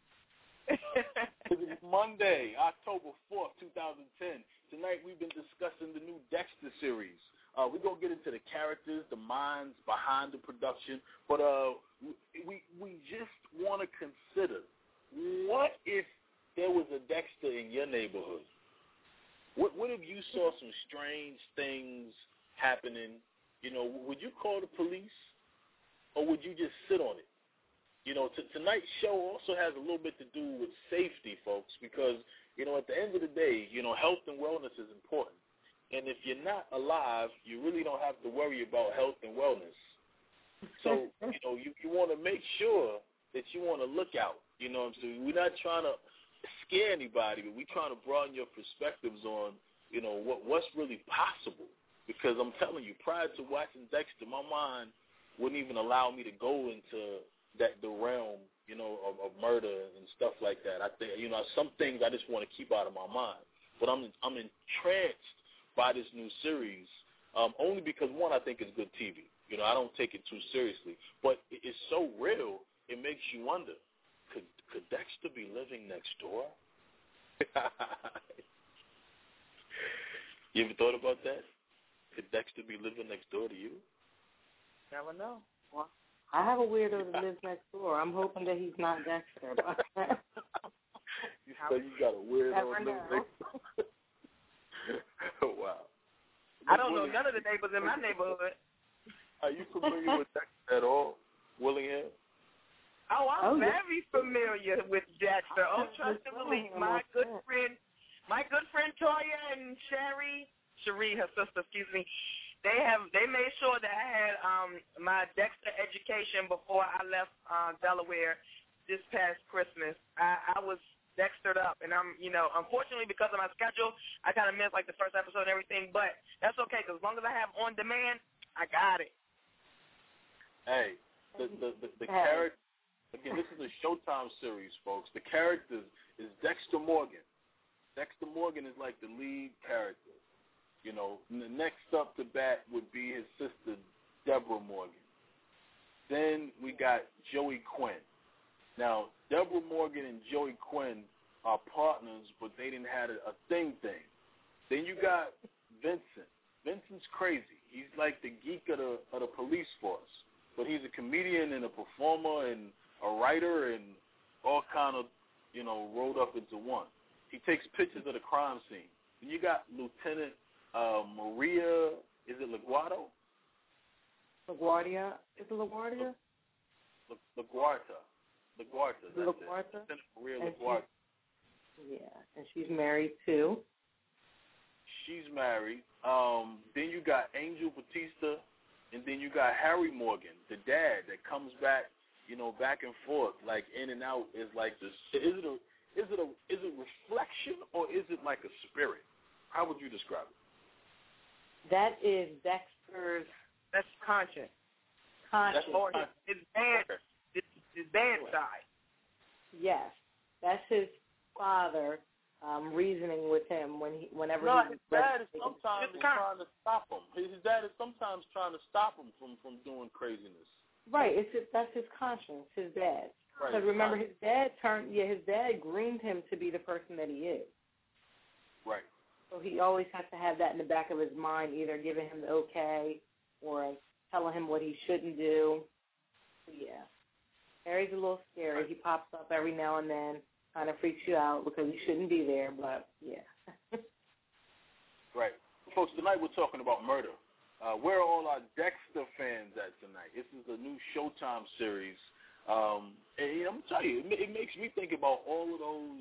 It's Monday, October fourth, twenty ten. Tonight we've been discussing the new Dexter series. Uh, we're going to get into the characters, the minds behind the production, but uh, we we just want to consider, what if there was a Dexter in your neighborhood? What, what if you saw some strange things happening? You know, would you call the police, or would you just sit on it? You know, t- tonight's show also has a little bit to do with safety, folks, because, you know, at the end of the day, you know, health and wellness is important. And if you're not alive, you really don't have to worry about health and wellness. So, you know, you, you want to make sure that you want to look out. You know what I'm saying? We're not trying to scare anybody, but we're trying to broaden your perspectives on, you know, what what's really possible. Because I'm telling you, prior to watching Dexter, my mind wouldn't even allow me to go into that the realm, you know, of, of murder and stuff like that. I think, you know, some things I just want to keep out of my mind. But I'm I'm entranced by this new series, um, only because, one, I think it's good T V. You know, I don't take it too seriously. But it's so real, it makes you wonder, could could Dexter be living next door? You ever thought about that? Could Dexter be living next door to you? Never know. Well, I have a weirdo that lives next door. I'm hoping that he's not Dexter. You say you got a weirdo Never that lives know. next door? Oh, wow. I don't know none of the neighbors in my neighborhood. Are you familiar with Dexter at all, Willingham? Oh, I'm Oh, yeah. very familiar with Dexter. Oh, trust and believe. My good friend, my good friend Toya and Sherry, Cherie, her sister, excuse me, they have they made sure that I had um, my Dexter education before I left uh, Delaware this past Christmas. I, I was Dextered up, and I'm, you know, unfortunately because of my schedule, I kind of missed like the first episode and everything, but that's okay because as long as I have on demand, I got it. Hey, the the the, the character. Again, this is a Showtime series, folks. The character is Dexter Morgan. Dexter Morgan is like the lead character. You know, and the next up to bat would be his sister, Deborah Morgan. Then we got Joey Quinn. Now, Deborah Morgan and Joey Quinn are partners, but they didn't have a, a thing thing. Then you got Vincent. Vincent's crazy. He's like the geek of the, of the police force, but he's a comedian and a performer and a writer and all kind of, you know, rolled up into one. He takes pictures of the crime scene. Then you got Lieutenant uh, Maria, is it LaGuardo? LaGuardia. Is it LaGuardia? La, LaGuardia. LaGuardia. That's LaGuardia. it. Lieutenant Maria And LaGuardia. Yeah, and she's married too. She's married. Um, then you got Angel Batista, and then you got Harry Morgan, the dad that comes back, you know, back and forth, like in and out. Is like this. Is it a is it a is it reflection or is it like a spirit? How would you describe it? That is Dexter's That's conscience. conscience. That's Or his, his band, Okay. his, his band side. Yes, that's his father um, reasoning with him when he, whenever No, he his dad is ready- sometimes It's kind- trying to stop him. His dad is sometimes trying to stop him from, from doing craziness. Right, it's his, that's his conscience, his dad. Right. Because remember, his dad turned. Yeah, his dad groomed him to be the person that he is. Right. So he always has to have that in the back of his mind, either giving him the okay or telling him what he shouldn't do. So, yeah. Harry's a little scary. He pops up every now and then, kind of freaks you out because he shouldn't be there, but, yeah. Right. Folks, tonight we're talking about murder. Uh, where are all our Dexter fans at tonight? This is a new Showtime series. Um, and I'm telling you, it, it makes me think about all of those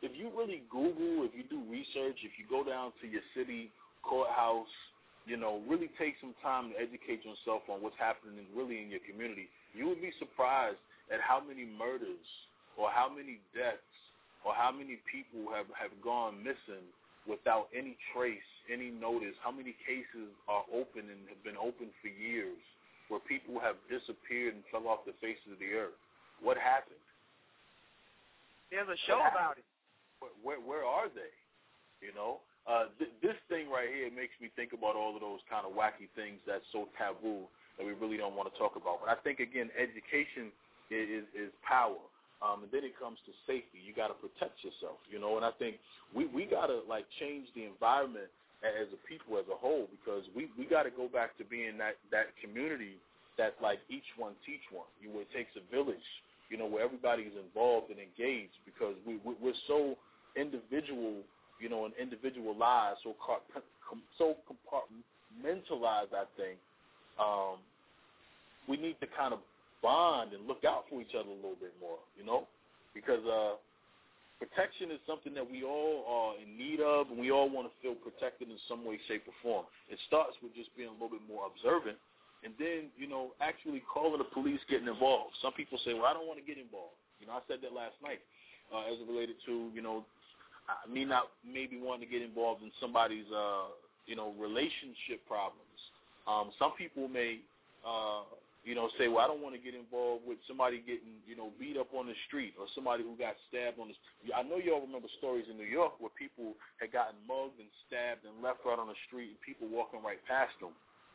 if you really Google, if you do research, if you go down to your city courthouse, you know, really take some time to educate yourself on what's happening really in your community, you would be surprised at how many murders or how many deaths or how many people have, have gone missing without any trace, any notice, how many cases are open and have been open for years where people have disappeared and fell off the face of the earth. What happened? There's a show about it. Where, where, where are they? You know, uh, th- this thing right here makes me think about all of those kind of wacky things that's so taboo that we really don't want to talk about. But I think, again, education is, is power. Um, and then it comes to safety. You got to protect yourself, you know. And I think we, we got to, like, change the environment as a people as a whole, because we, we got to go back to being that, that community that's like each one teach one. You know, it takes a village, you know, where everybody is involved and engaged, because we, we, we're so individual, you know, and individualized, so, so compartmentalized, I think. Um, we need to kind of bond and look out for each other a little bit more, you know, because uh, protection is something that we all are in need of, and we all want to feel protected in some way, shape, or form. It starts with just being a little bit more observant, and then, you know, actually calling the police, getting involved. Some people say, well, I don't want to get involved. You know, I said that last night uh, as it related to, you know, me not maybe wanting to get involved in somebody's, uh, you know, relationship problems. Um, some people may, uh, you know, say, well, I don't want to get involved with somebody getting, you know, beat up on the street or somebody who got stabbed on the street. I know you all remember stories in New York where people had gotten mugged and stabbed and left right on the street and people walking right past them.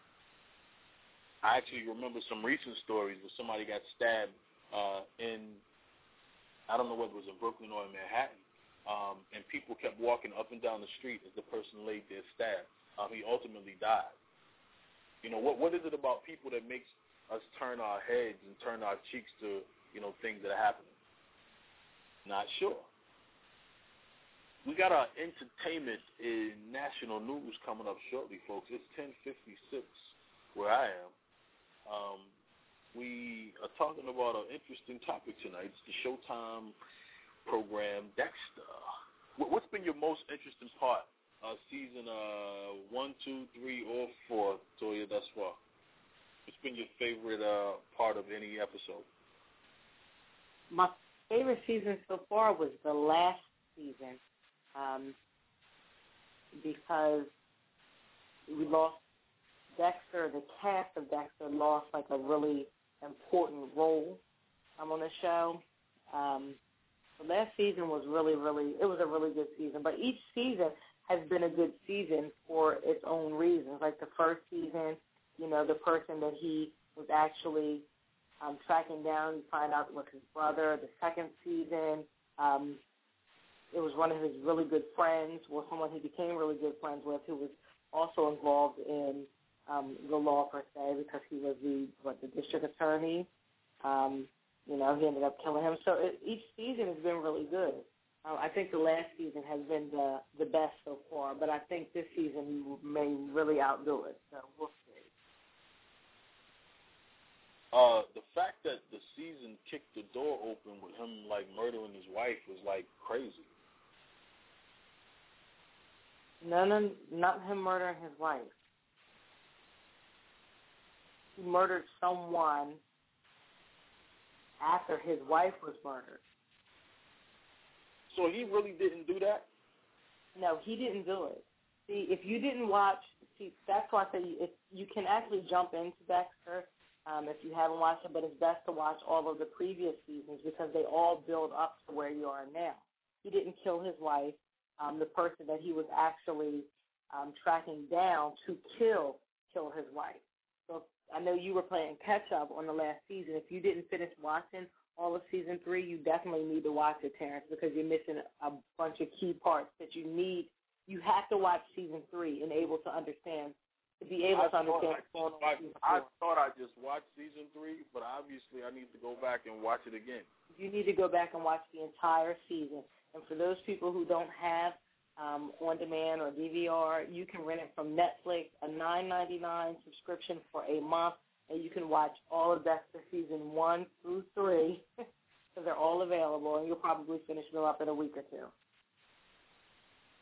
I actually remember some recent stories where somebody got stabbed uh, in, I don't know whether it was in Brooklyn or in Manhattan, um, and people kept walking up and down the street as the person laid there stabbed. Um, he ultimately died. You know, what what is it about people that makes us turn our heads and turn our cheeks to, you know, things that are happening? Not sure. We got our entertainment in national news coming up shortly, folks. It's ten fifty-six where I am. Um, we are talking about an interesting topic tonight. It's the Showtime program Dexter. What's been your most interesting part, uh, season uh, one, two, three, or four, Toya, thus far? What's been your favorite uh, part of any episode? My favorite season so far was the last season, um, because we lost Dexter. The cast of Dexter lost like a really important role um, on the show. Um, the last season was really, really, it was a really good season. But each season has been a good season for its own reasons. Like the first season, you know, the person that he was actually um, tracking down, you find out it was his brother. The second season, um, it was one of his really good friends, or someone he became really good friends with, who was also involved in um, the law per se, because he was the what the district attorney. Um, you know, he ended up killing him. So it, each season has been really good. Uh, I think the last season has been the the best so far, but I think this season may really outdo it. So we'll see. Uh, the fact that the season kicked the door open with him, like, murdering his wife was, like, crazy. No, no, not him murdering his wife. He murdered someone after his wife was murdered. So he really didn't do that? No, he didn't do it. See, if you didn't watch, see, that's why I say if you can actually jump into Dexter um, if you haven't watched it, but it's best to watch all of the previous seasons because they all build up to where you are now. He didn't kill his wife. Um, the person that he was actually um, tracking down to kill killed his wife. So I know you were playing catch-up on the last season. If you didn't finish watching all of season three, you definitely need to watch it, Terrence, because you're missing a bunch of key parts that you need. You have to watch season three and able to understand, to be able I to understand. Thought I, I, I thought I just watched season three, but obviously I need to go back and watch it again. You need to go back and watch the entire season. And for those people who don't have um, on-demand or D V R, you can rent it from Netflix, a nine ninety-nine subscription for a month, and you can watch all of Dexter season one through three, because they're all available, and you'll probably finish them up in a week or two.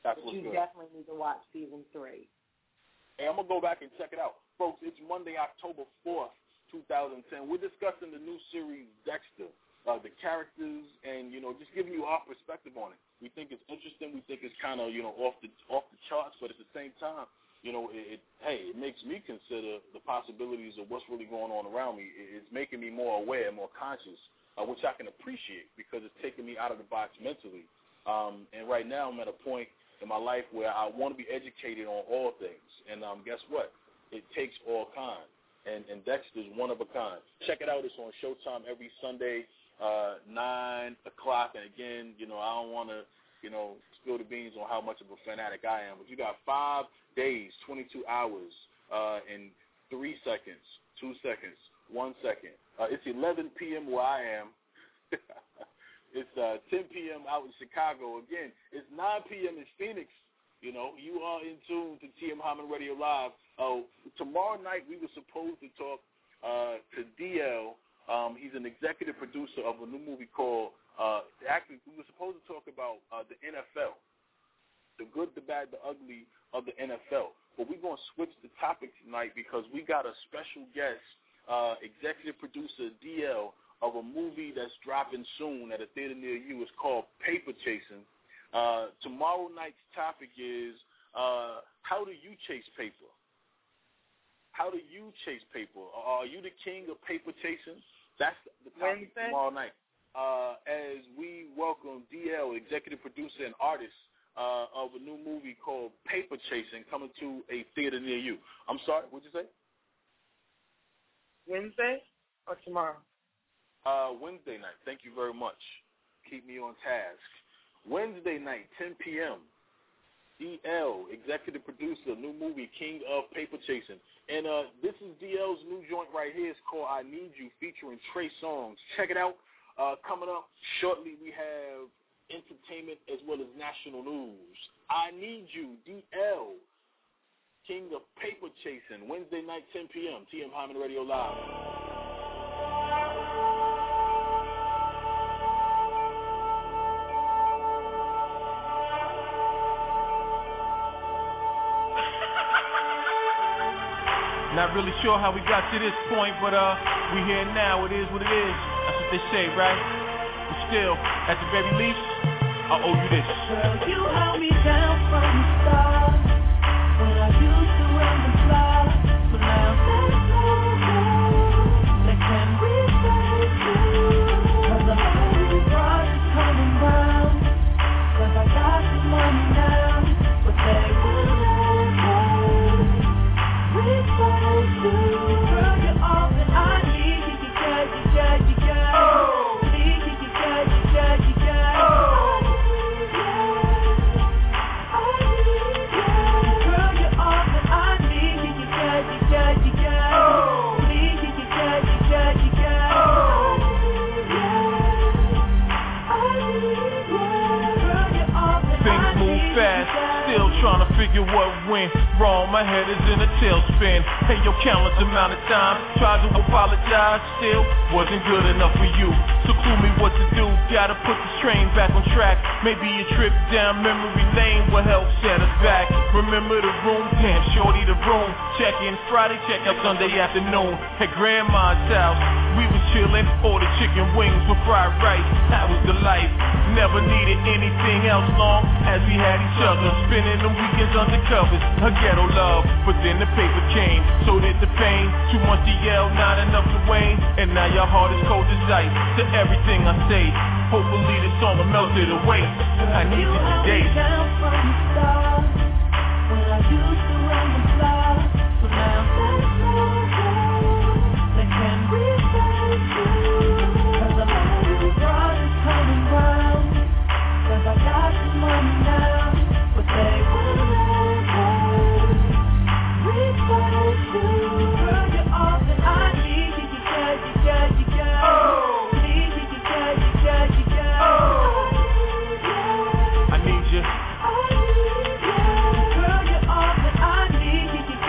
That's but what's you good. definitely need to watch season three. Hey, I'm going to go back and check it out. Folks, it's Monday, October fourth, twenty ten. We're discussing the new series, Dexter, uh, the characters, and, you know, just giving you our perspective on it. We think it's interesting. We think it's kind of, you know, off the off the charts, but at the same time, you know, it, it hey, it makes me consider the possibilities of what's really going on around me. It's making me more aware, more conscious, uh, which I can appreciate because it's taking me out of the box mentally. Um, and right now I'm at a point in my life where I want to be educated on all things. And um, guess what? It takes all kinds. And, and Dexter's one of a kind. Check it out. It's on Showtime every Sunday, uh, nine o'clock. And, again, you know, I don't want to, you know, spill the beans on how much of a fanatic I am. But you got five days, twenty-two hours, uh, and three seconds, two seconds, one second. Uh, it's eleven p.m. where I am. It's uh, ten p.m. out in Chicago. Again, it's nine p.m. in Phoenix. You know, you are in tune to T M Hyman Radio Live. Uh, tomorrow night we were supposed to talk uh, to D L. Um, he's an executive producer of a new movie called, uh, actually we were supposed to talk about uh, the N F L, the good, the bad, the ugly of the N F L. But we're going to switch the topic tonight because we got a special guest, uh, executive producer D L, of a movie that's dropping soon at a theater near you. It's called Paper Chasing. Uh, tomorrow night's topic is uh, how do you chase paper? How do you chase paper? Are you the king of paper chasing? That's the topic Wednesday? tomorrow night. Uh, as we welcome D L, executive producer and artist uh, of a new movie called Paper Chasing, coming to a theater near you. I'm sorry, what'd you say? Wednesday or tomorrow? Uh, Wednesday night. Thank you very much. Keep me on task. Wednesday night, ten p.m. D L, executive producer, new movie, King of Paper Chasing. And uh, this is D L's new joint right here. It's called I Need You, featuring Trey Songz. Check it out. Uh, coming up shortly, we have entertainment as well as national news. I Need You, D L, King of Paper Chasing. Wednesday night, ten p.m. T M Hyman Radio Live. Not really sure how we got to this point, but uh, we here now. It is what it is. That's what they say, right? But still, at the very least, I owe you this. Girl, you held me down from the start when I used to run the block. But now there's no way that can replace you. 'Cause the whole world is coming round. 'Cause I got some money now, but they will never replace you. Girl, you're all that I need. You can get, you get, you get. Oh, need you can get, you get, you get. Oh. Trying to figure what went wrong, my head is in a tailspin. Hey, yo, countless amount of time, tried to apologize, still wasn't good enough for you. So clue me what to do, gotta put this train back on track. Maybe a trip down memory lane will help set us back. Remember the room, damn shorty the room. Check in Friday, check out Sunday afternoon. At grandma's house, we was chillin', ordered chicken wings with fried rice. That was the life, never needed anything else long as we had each other. Spending the weekends under covers, a ghetto love, but then the paper came, so did the pain. Too much to yell, not enough to wane, and now your heart is cold as ice to everything I say. Hopefully this song will melt it away. I need you today. Down from the start when I used to run the block, but now there's no way that can replace you. 'Cause the whole world is coming round. 'Cause I got some money now, but they will never replace you. Girl, you're all that I need. You can get, you get, you get. Oh, need you can get, you get, you get. Oh, I need you. I need you. Girl, you're all that I need. You can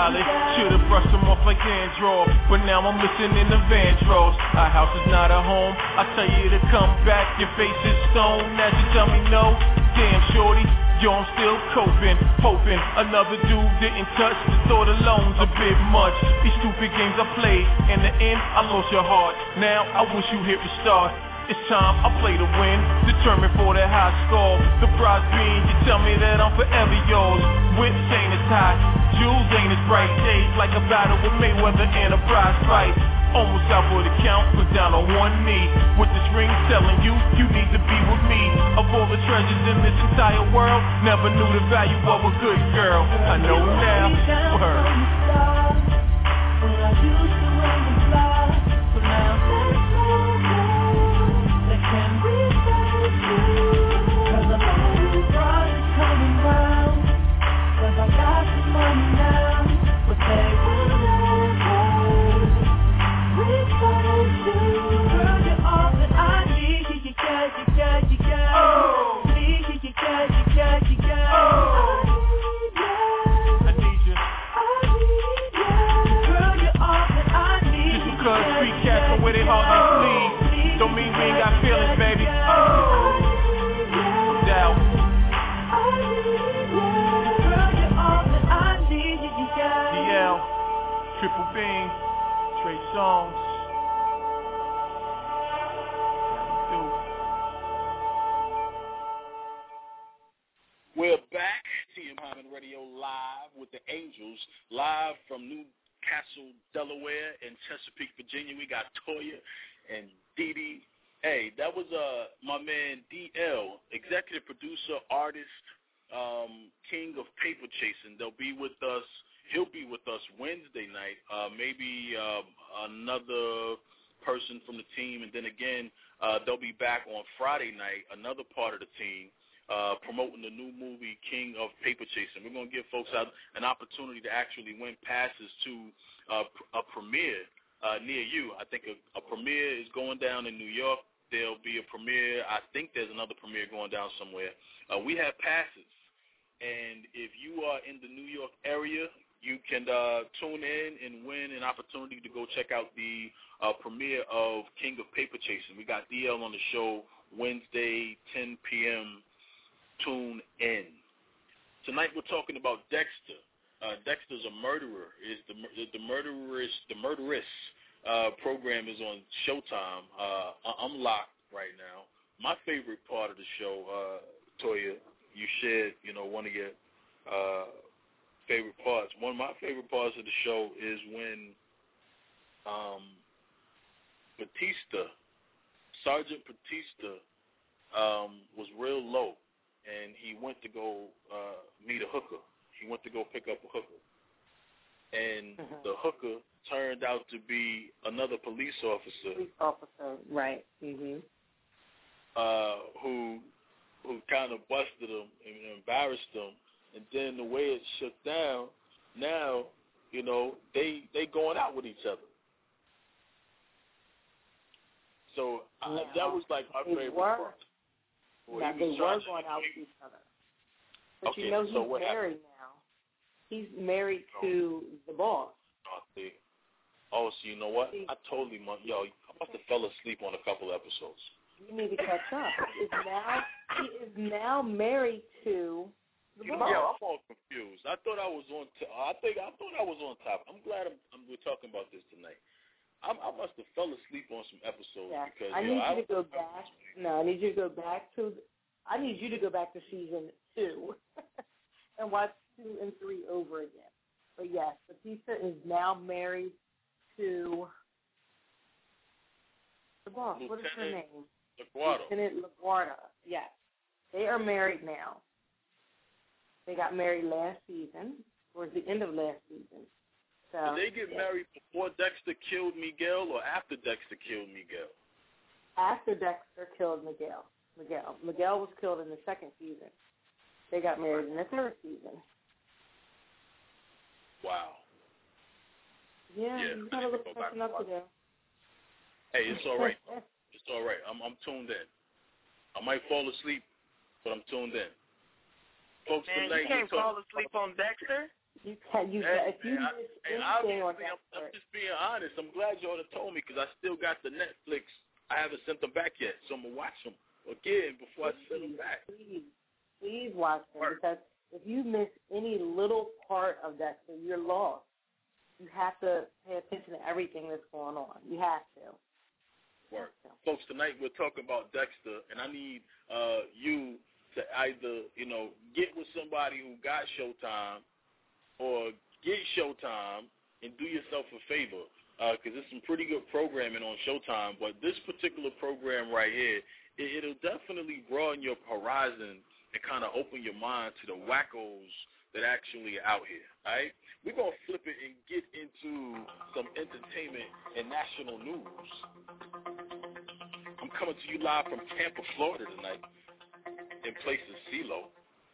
solid. Should've brushed them off like dandruff, but now I'm missing in the van drawers. Our house is not a home. I tell you to come back, your face is stone. As you tell me no, damn shorty, yo, I'm still coping, hoping another dude didn't touch. The thought alone's a bit much. These stupid games I played, in the end, I lost your heart. Now I wish you hit restart. It's time I play to win, determined for that high score. The prize being, you tell me that I'm forever yours. Whips ain't as hot, jewels ain't as bright. Days like a battle with Mayweather and a prize fight. Almost out for the count, put down on one knee. With this ring telling you, you need to be with me. Of all the treasures in this entire world, never knew the value of a good girl. I know now, word. When I used to run the block, but now that's over. Can we stay true? Cause the money brought is coming round. Cause I got some money now, but they will never replace you. Girl, you're all that I need. You got, you got, you got. Oh. Need you, you got, you got, you got. Oh. I need you. I need you. Girl, you're all that I need. Just because three cats are where they heart and sleeve don't mean we ain't got feelings, baby. Oh. Doubt. D L, Triple Beam, Trey Songz. We're back, T M Hyman Radio live with the Angels, live from Newcastle, Delaware, and Chesapeake, Virginia. We got Toya and Dee Dee. Hey, that was uh my man D L, executive producer, artist, um, king of paper chasing. They'll be with us. He'll be with us Wednesday night. Uh, maybe uh, another person from the team, and then again uh, they'll be back on Friday night. Another part of the team uh, promoting the new movie King of Paper Chasing. We're gonna give folks out an opportunity to actually win passes to uh, a premiere. Uh, near you. I think a, a premiere is going down in New York. There'll be a premiere. I think there's another premiere going down somewhere. Uh, we have passes, and if you are in the New York area, you can uh, tune in and win an opportunity to go check out the uh, premiere of King of Paper Chasing. We got D L on the show Wednesday, ten p.m. Tune in. Tonight we're talking about Dexter. Uh, Dexter's a Murderer. Is the the murderous the murderous uh, program is on Showtime. Uh, I'm locked right now. My favorite part of the show, uh, Toya, you shared, you know, one of your uh, favorite parts. One of my favorite parts of the show is when um, Batista, Sergeant Batista, um, was real low, and he went to go uh, meet a hooker. He went to go pick up a hooker. And mm-hmm. the hooker turned out to be another police officer. Police officer, right. Mm-hmm. Uh, who who kind of busted him and embarrassed him. And then the way it shut down, now, you know, they they going out with each other. So yeah. uh, that was like my they favorite were, part. Well, now, they were going out with each other. But okay, you know he's so what married happened? now. He's married oh. to the boss. Oh, see. Oh, so you know what? I totally, yo, I must have fell asleep on a couple episodes. You need to catch up. He is now, he is now married to the boss. Yeah, I'm all confused. I thought I was on. T- I think I thought I was on top. I'm glad I'm, I'm, we're talking about this tonight. I'm, I must have fell asleep on some episodes yeah. because I yo, need you I, to go back. No, I need you to go back to. I need you to go back to season two and watch two and three over again. But yes, Batista is now married to the boss. What is her name? LaGuardia. Lieutenant LaGuardia. Yes, they are married now. They got married last season, towards the end of last season. So, did they get yeah. married before Dexter killed Miguel or after Dexter killed Miguel? After Dexter killed Miguel. Miguel. Miguel was killed in the second season. They got married in the third season. Wow. Yeah, yeah you got a little catching up to do. Hey, it's all right. It's all right. I'm I'm tuned in. I might fall asleep, but I'm tuned in. Folks, Man, tonight you can't we're fall talking asleep on Dexter? You can, you, and, if you and, miss and anything on I'm, Dexter, I'm just being honest. I'm glad y'all have told me because I still got the Netflix. I haven't sent them back yet, so I'm going to watch them again before please, I send them back. Please, please watch them Word. because if you miss any little part of Dexter, you're lost. You have to pay attention to everything that's going on. You have to. Word. Folks, tonight we're talking about Dexter, and I need uh, you to either, you know, get with somebody who got Showtime or get Showtime and do yourself a favor because uh, there's some pretty good programming on Showtime, but this particular program right here, it, it'll definitely broaden your horizon and kind of open your mind to the wackos that actually are out here, all right? We're going to flip it and get into some entertainment and national news. I'm coming to you live from Tampa, Florida tonight in place of CeeLo.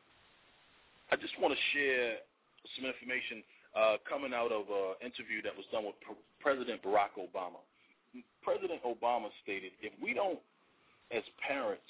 I just want to share some information uh, coming out of an interview that was done with P- President Barack Obama. President Obama stated, if we don't, as parents,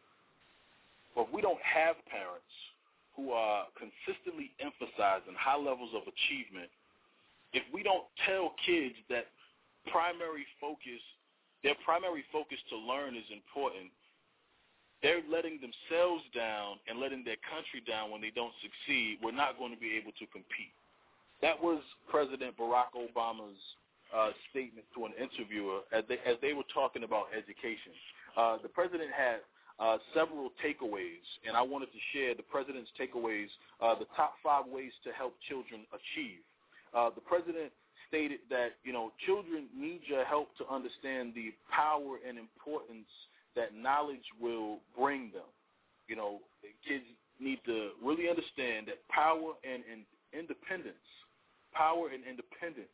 or if we don't have parents who are consistently emphasizing high levels of achievement, if we don't tell kids that primary focus, their primary focus to learn is important, they're letting themselves down and letting their country down when they don't succeed, we're not going to be able to compete. That was President Barack Obama's uh, statement to an interviewer as they, as they were talking about education. Uh, the president had uh, several takeaways, and I wanted to share the president's takeaways, uh, the top five ways to help children achieve. Uh, the president stated that, you know, children need your help to understand the power and importance that knowledge will bring them. You know, kids need to really understand that power and, and independence, power and independence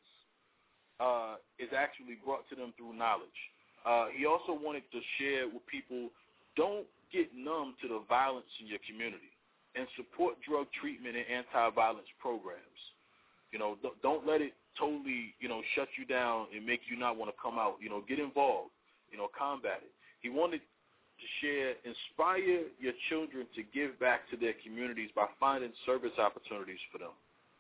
uh, is actually brought to them through knowledge. Uh, he also wanted to share with people, don't get numb to the violence in your community and support drug treatment and anti-violence programs. You know, don't let it totally, you know, shut you down and make you not want to come out. You know, get involved, you know, combat it. He wanted to share, inspire your children to give back to their communities by finding service opportunities for them.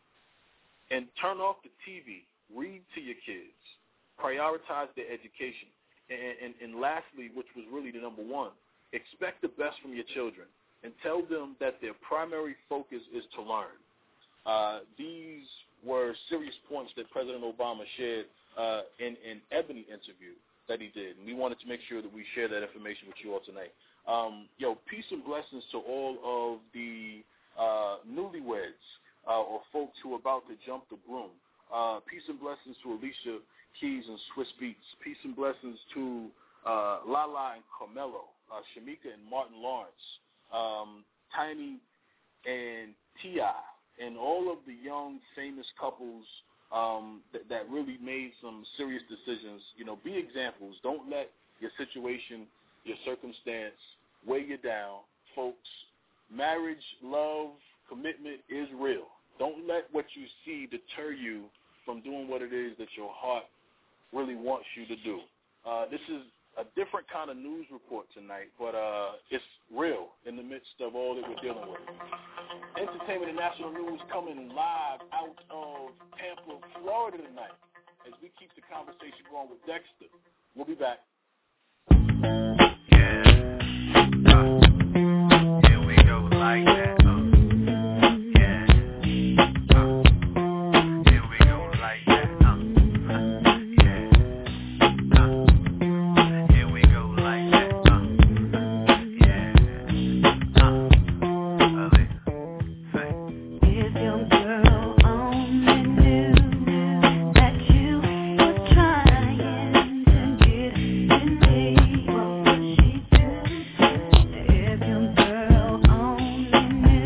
And turn off the T V. Read to your kids. Prioritize their education. And, and, and lastly, which was really the number one, expect the best from your children and tell them that their primary focus is to learn. Uh, these were serious points that President Obama shared uh, in an Ebony interview that he did, and we wanted to make sure that we share that information with you all tonight. Um, yo, peace and blessings to all of the uh, newlyweds uh, or folks who are about to jump the broom. Uh, peace and blessings to Alicia Keys and Swiss Beats. Peace and blessings to uh, Lala and Carmelo, uh, Shamika and Martin Lawrence, um, Tiny and T I, and all of the young famous couples um, that, that really made some serious decisions. You know, be examples. Don't let your situation, your circumstance weigh you down. Folks, marriage, love, commitment is real. Don't let what you see deter you from doing what it is that your heart really wants you to do. Uh, this is a different kind of news report tonight, but uh, it's real in the midst of all that we're dealing with. Entertainment and national news coming live out of Tampa, Florida tonight as we keep the conversation going with Dexter. We'll be back. Yeah. Uh, here we go like that. If your girl only knew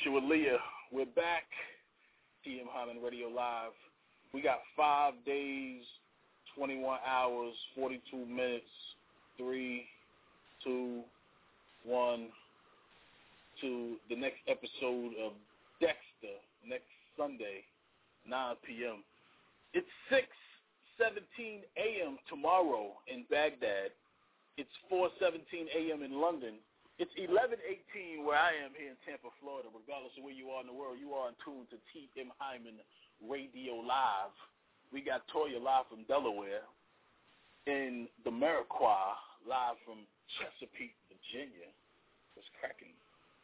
Alicia with Leah. We're back. T M Hyman Radio Live. We got five days, twenty-one hours, forty-two minutes, three, two, one, to the next episode of Dexter next Sunday, nine p.m. It's six seventeen a.m. tomorrow in Baghdad. It's four seventeen a.m. in London. It's eleven eighteen where I am here in Tampa, Florida. Regardless of where you are in the world, you are in tune to T M Hyman Radio Live. We got Toya live from Delaware, in the Mariquois live from Chesapeake, Virginia. What's cracking?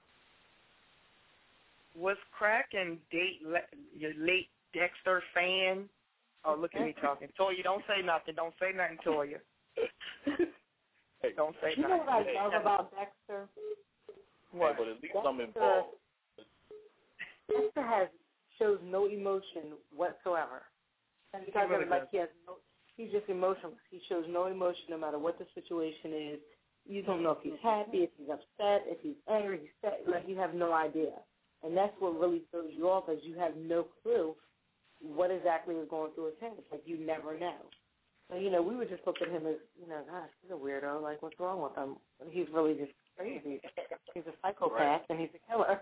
What's cracking, date your late Dexter fan? Oh, look at me talking. Toya, don't say nothing. Don't say nothing, Toya. Hey, don't say you nothing. You know what I love about Dexter? What? Hey, but at least Dexter, I'm involved. Dexter has shows no emotion whatsoever. And because he really of it, like does. he has no, he's just emotionless. He shows no emotion no matter what the situation is. You don't know if he's happy, if he's upset, if he's angry, he's sad. Like you have no idea. And that's what really throws you off, is you have no clue what exactly is going through his head. It's like you never know. So, you know, we would just look at him as, you know, gosh, he's a weirdo. Like, what's wrong with him? He's really just crazy. He's a psychopath, right. And he's a killer.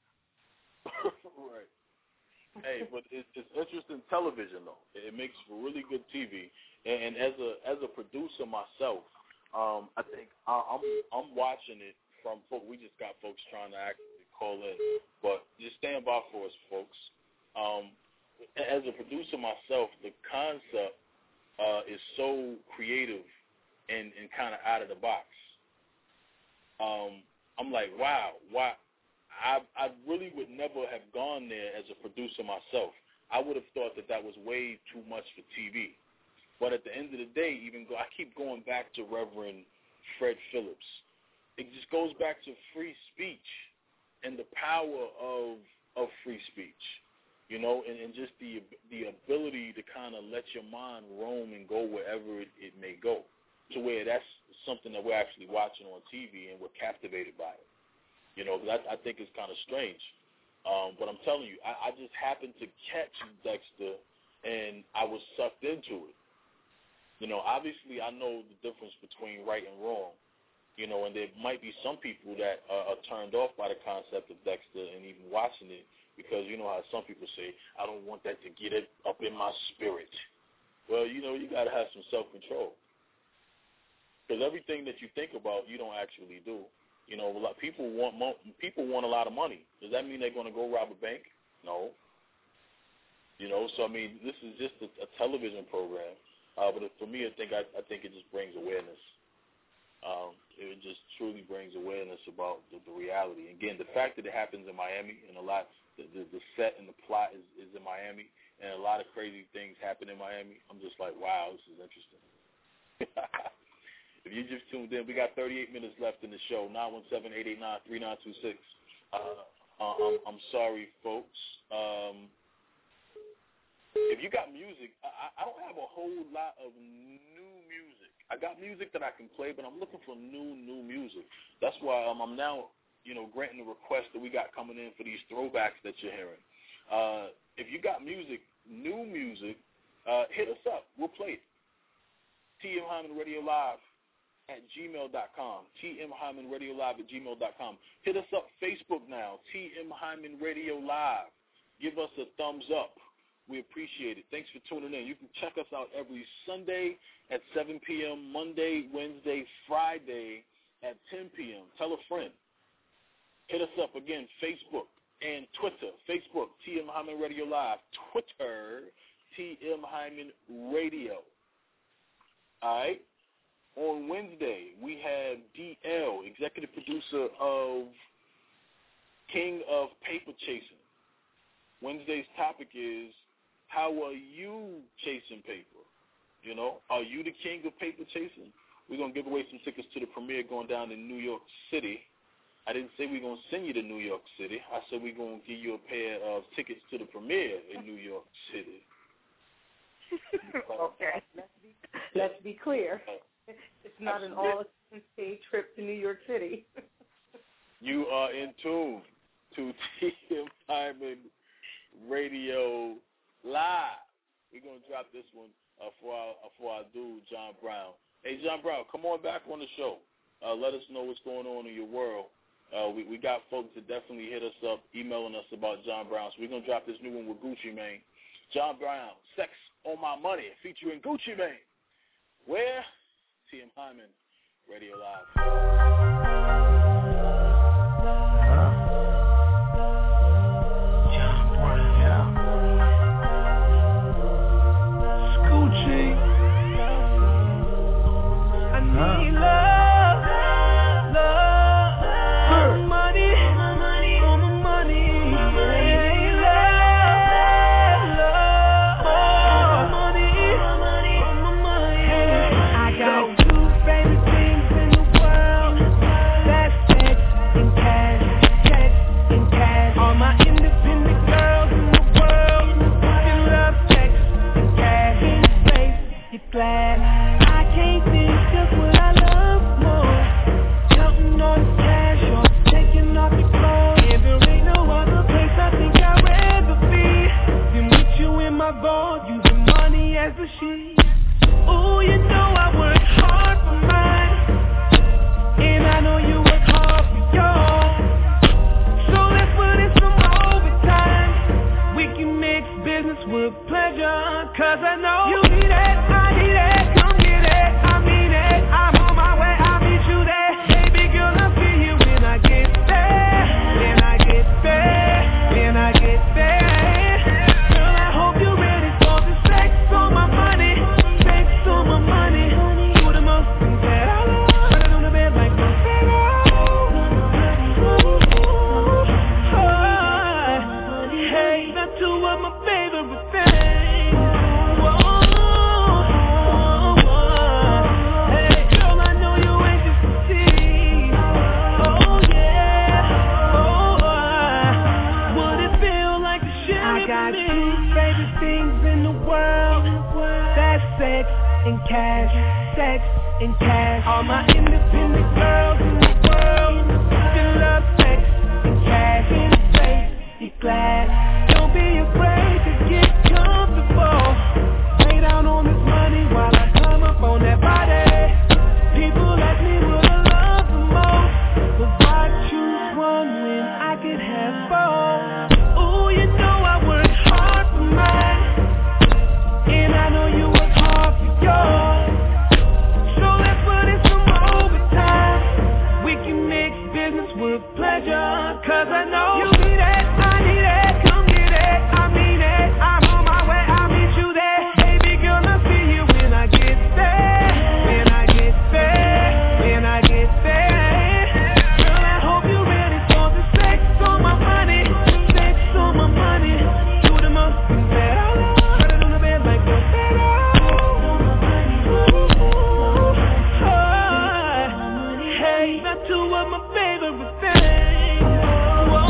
Right. Hey, but it's, it's interesting television, though. It makes for really good T V. And, and as a as a producer myself, um, I think I, I'm I'm watching it from folks. We just got folks trying to actually call in. But just stand by for us, folks. Um, as a producer myself, the concept Uh, is so creative and, and kind of out of the box. Um, I'm like, wow, why? I I really would never have gone there as a producer myself. I would have thought that that was way too much for T V. But at the end of the day, even go, I keep going back to Reverend Fred Phillips. It just goes back to free speech and the power of of free speech. You know, and, and just the the ability to kind of let your mind roam and go wherever it, it may go, to where that's something that we're actually watching on T V and we're captivated by it. You know, because I, I think it's kind of strange. Um, but I'm telling you, I, I just happened to catch Dexter, and I was sucked into it. You know, obviously I know the difference between right and wrong. You know, and there might be some people that are, are turned off by the concept of Dexter and even watching it. Because you know how some people say, I don't want that to get it up in my spirit. Well, you know, you got to have some self-control. Because everything that you think about, you don't actually do. You know, a lot, people want mo- people want a lot of money. Does that mean they're going to go rob a bank? No. You know, so I mean, this is just a, a television program. Uh, but for me, I think I, I think it just brings awareness. Um, it just truly brings awareness about the, the reality. Again, the fact that it happens in Miami and a lot. The, the, the set and the plot is, is in Miami, and a lot of crazy things happen in Miami. I'm just like, wow, this is interesting. If you just tuned in, we got thirty-eight minutes left in the show, nine one seven, eight eight nine, three nine two six. Uh, uh, I'm, I'm sorry, folks. Um, if you got music, I, I don't have a whole lot of new music. I got music that I can play, but I'm looking for new, new music. That's why um, I'm now... you know, granting the request that we got coming in for these throwbacks that you're hearing. Uh, if you got music, new music, uh, hit us up. We'll play it. T M Hyman Radio Live at gmail dot com. T M Hyman Radio Live at gmail dot com. Hit us up Facebook now, T M Hyman Radio Live. Give us a thumbs up. We appreciate it. Thanks for tuning in. You can check us out every Sunday at seven p.m., Monday, Wednesday, Friday at ten p.m. Tell a friend. Hit us up again, Facebook and Twitter. Facebook, T M Hyman Radio Live. Twitter, T M Hyman Radio. All right? On Wednesday, we have D L, executive producer of King of Paper Chasing. Wednesday's topic is, how are you chasing paper? You know, are you the king of paper chasing? We're going to give away some tickets to the premiere going down in New York City. I didn't say we're going to send you to New York City. I said we're going to give you a pair of tickets to the premiere in New York City. Okay. Let's be, let's be clear. It's not an all-state trip to New York City. You are in tune. to T M Hyman Radio Live. We're going to drop this one uh, for, our, uh, for our dude, John Brown. Hey, John Brown, come on back on the show. Uh, let us know what's going on in your world. Uh, we, we got folks that definitely hit us up, emailing us about John Brown. So we're going to drop this new one with Gucci Mane. John Brown, Sex on My Money, featuring Gucci Mane. Where? T M Hyman Radio Live. John Brown, yeah. Scoochie. I need love, love, money, money, all my money. Hey, love, love, all my money, all my money. I got two favorite things in the world. That's sex and cash, sex and cash. All my independent girls in the world, you love sex and cash. In space, you're glad. I can't think just what I love more. Counting all the cash or taking off the clothes. And there ain't no other place I think I'd rather be than with you in my vault, using money as a sheet. Ooh, you know I work hard for mine, and I know you work hard for yours. So let's put in some overtime. We can mix business with pleasure, cause I know you need it, I need it. Come get it, I mean it. I'm on my way, I'll meet you there. Baby girl, I'll see you when I get there. When I get there, when I get there. Girl, I hope you're ready for the sex on my money. Sex on my money. You the most things that I love. Put it on the bed like no feather. Hey, that's two of my favorite things. Whoa. Hey, girl, I know you ain't just to see. Oh, yeah. Oh, would it feel like a shit? I got two favorite things in the world. That's sex and cash, sex and cash. All my independent girls in the world, you love sex and cash. In space, you're glad. Don't be afraid to get comfortable. Lay down on this money while I come up on that body. People ask me what I love the most, but why choose one when I could have both? Ooh, you know I work hard for mine, and I know you work hard for yours. So let's put in some overtime. We can mix business with pleasure, cause I know you need it, I need it. Come get it, I mean it. I'm on my way, I'll meet you there. Baby girl, I'll see you when I get there. When I get there, when I get there. Girl, I hope you're ready for the sex on my money. Sex on my money. Do the most things that I love. Put it on the bed like no feather. Hey, that's two of my favorite things. Whoa.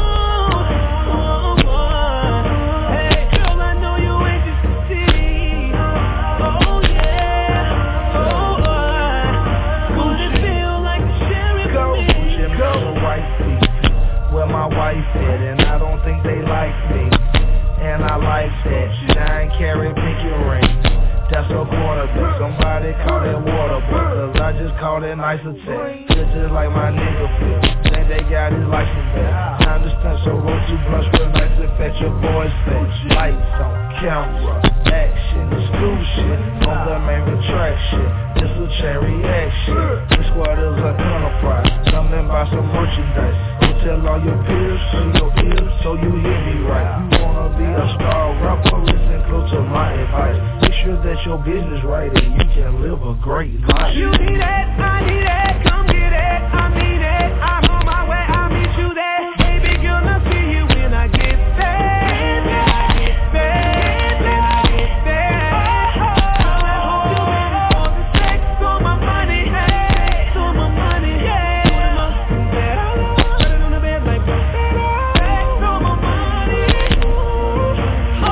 Hey, girl, I know you ain't just to see. Oh, yeah. Oh, would it feel like sharing with me? Go, wifey, where my wife at, and I don't think they like me. And I like that nine carat pinky ring. That's a quarterback. Somebody call that water, cause I just call that nice attack. Feel just like my nigga feel. Think they got his license back. Time to stunt, so roll two blunts real nice and fetch your boy's face. Lights on, camera, action, exclusion on the main attraction. This a cherry action. The squad is an enterprise. Come and buy some merchandise. Go tell all your peers, see your ears, so you hear me right. You wanna be a star rapper, listen close to my advice. Make sure that your business right and you can live a great life. You need it, I need it, come get it, I mean it. I'm on my way, I'll meet you there. Baby girl, I'll see you when I get there. When I get there, when I get there. Girl, I hope you're ready for the sex on my money. Sex on my money, yeah. Do the most things that I love. Put it on the bed like no feather. Sex on my money. Oh,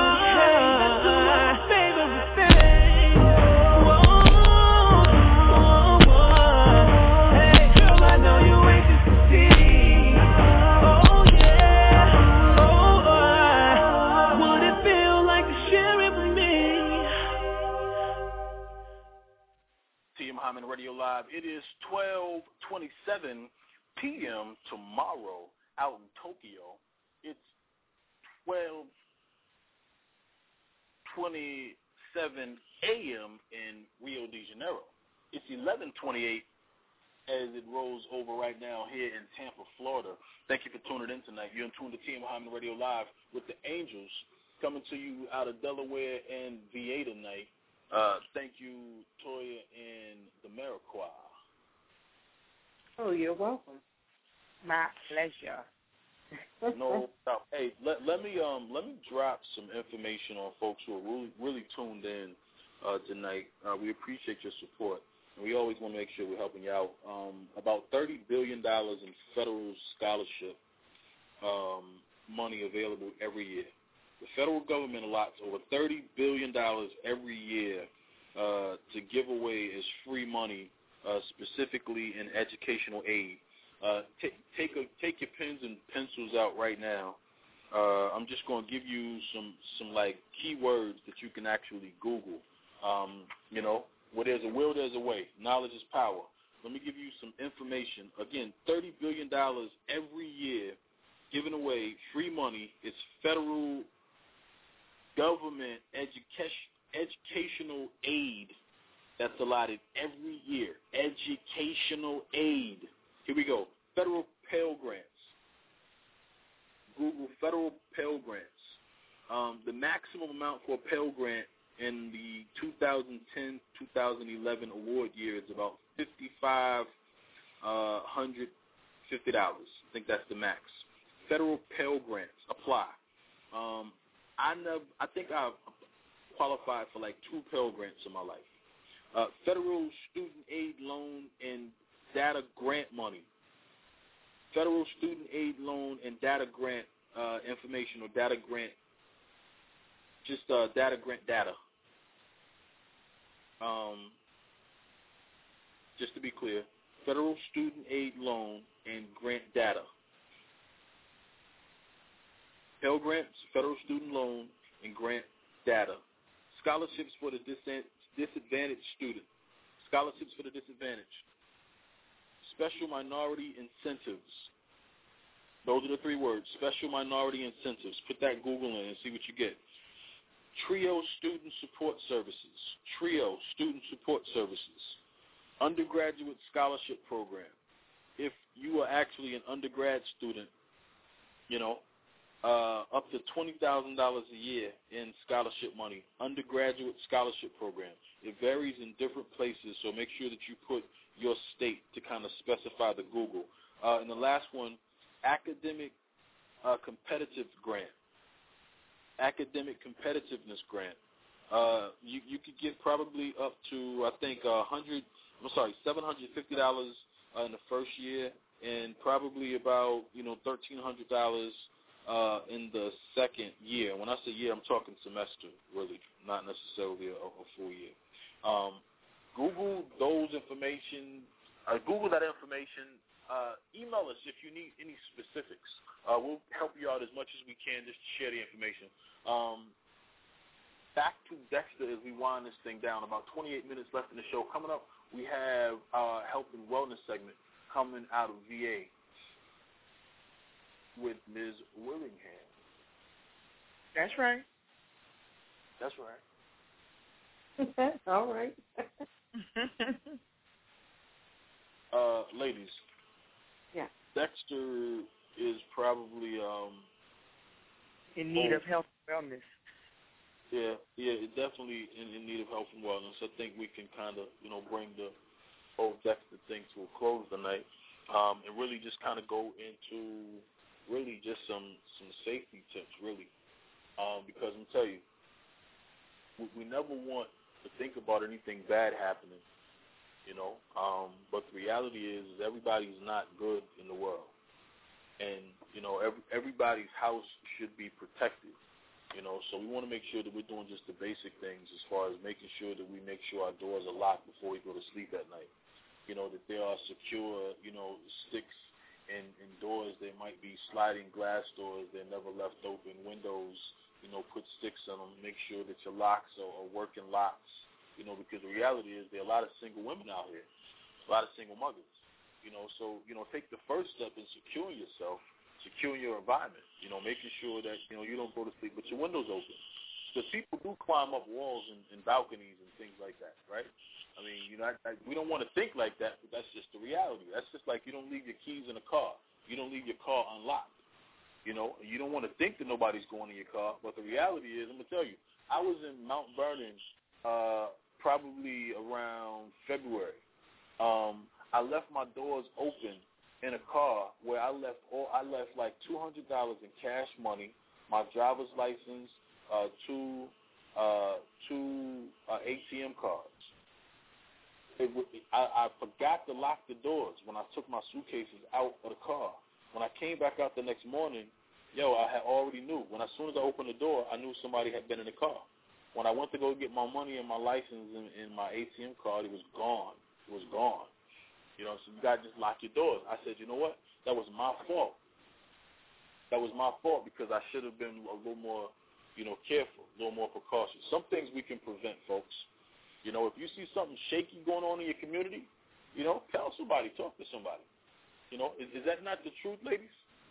hey, that's my favorite thing. Whoa. it is twelve twenty-seven p.m. tomorrow out in Tokyo. It's twelve twenty-seven a.m. in Rio de Janeiro. It's eleven twenty-eight as it rolls over right now here in Tampa, Florida. Thank you for tuning in tonight. You're in tune to T M Hyman Radio Live with the Angels coming to you out of Delaware and V A tonight. Uh, thank you, Toya and the Mariquois. Oh, you're welcome. My pleasure. No doubt. Hey, let, let me um let me drop some information on folks who are really really tuned in uh, tonight. Uh, we appreciate your support, and we always want to make sure we're helping you out. Um, about thirty billion dollars in federal scholarship um, money available every year. The federal government allots over thirty billion dollars every year uh, to give away as free money, uh, specifically in educational aid. Uh, t- take a, take your pens and pencils out right now. Uh, I'm just going to give you some, some like keywords that you can actually Google. Um, you know, where there's a will, there's a way. Knowledge is power. Let me give you some information. Again, thirty billion dollars every year given away, free money. It's federal government education, educational aid that's allotted every year. Educational aid. Here we go. Federal Pell Grants. Google Federal Pell Grants. Um, the maximum amount for a Pell Grant in the two thousand ten two thousand eleven award year is about fifty-five hundred fifty dollars. I think that's the max. Federal Pell Grants apply. Um, I never. I think I've qualified for like two Pell Grants in my life. Uh, federal Student Aid Loan and Data Grant money. Federal Student Aid Loan and Data Grant uh, information or Data Grant, just uh, Data Grant data. Um, just to be clear, Federal Student Aid Loan and Grant data. Pell Grants, Federal Student Loan, and Grant data. Scholarships for the disadvantaged student. Scholarships for the disadvantaged. Special minority incentives. Those are the three words, special minority incentives. Put that Google in and see what you get. TRIO Student Support Services. TRIO Student Support Services. Undergraduate Scholarship Program. If you are actually an undergrad student, you know, uh, up to twenty thousand dollars a year in scholarship money. Undergraduate Scholarship Program. It varies in different places, so make sure that you put your state to kind of specify the Google. Uh, and the last one, Academic uh, Competitive Grant. Academic Competitiveness Grant. Uh, you, you could get probably up to, I think, a hundred. I'm sorry, seven hundred fifty dollars uh, in the first year, and probably about you know thirteen hundred dollars uh, in the second year. When I say year, I'm talking semester, really, not necessarily a, a full year. Um, Google those information. Uh, Google that information. Uh, email us if you need any specifics. Uh, we'll help you out as much as we can just to share the information. Um, back to Dexter as we wind this thing down. About twenty-eight minutes left in the show. Coming up, we have our health and wellness segment coming out of V A with Miz Willingham. That's right. That's right. All right. uh, ladies. Yeah. Dexter is probably um, in need oh, of health and wellness. Yeah, yeah, definitely in, in need of health and wellness. I think we can kind of, you know, bring the whole Dexter thing to a close tonight, um, and really just kind of go into really just some some safety tips, really, um, because I'm tell you, we, we never want to think about anything bad happening, you know. Um, but the reality is, is everybody's not good in the world, and you know, every, everybody's house should be protected. You know, so we want to make sure that we're doing just the basic things as far as making sure that we make sure our doors are locked before we go to sleep at night. You know, that there are secure, you know, sticks and, and doors. There might be sliding glass doors. They're never left open. Windows, you know, put sticks on them. Make sure that your locks are, are working locks, you know, because the reality is there are a lot of single women out here. a lot of single mothers. You know, so, you know, take the first step in securing yourself, securing your environment, you know, making sure that, you know, you don't go to sleep with your windows open. Because people do climb up walls and, and balconies and things like that, right? I mean, you know, I, I, we don't want to think like that, but that's just the reality. That's just like you don't leave your keys in a car. You don't leave your car unlocked. You know, you don't want to think that nobody's going in your car, but the reality is, I'm going to tell you, I was in Mount Vernon uh, probably around February. Um, I left my doors open in a car where I left all I left like two hundred dollars in cash money, my driver's license, uh, two uh, two uh, A T M cards. It, I, I forgot to lock the doors when I took my suitcases out of the car. When I came back out the next morning, yo, I had already knew. When as soon as I opened the door, I knew somebody had been in the car. When I went to go get my money and my license and, and my A T M card, it was gone. It was gone. You know, so you got to just lock your doors. I said, you know what? That was my fault. That was my fault because I should have been a little more, you know, careful, a little more precautious. Some things we can prevent, folks. You know, if you see something shaky going on in your community, you know, tell somebody, talk to somebody. You know, is, is that not the truth, ladies?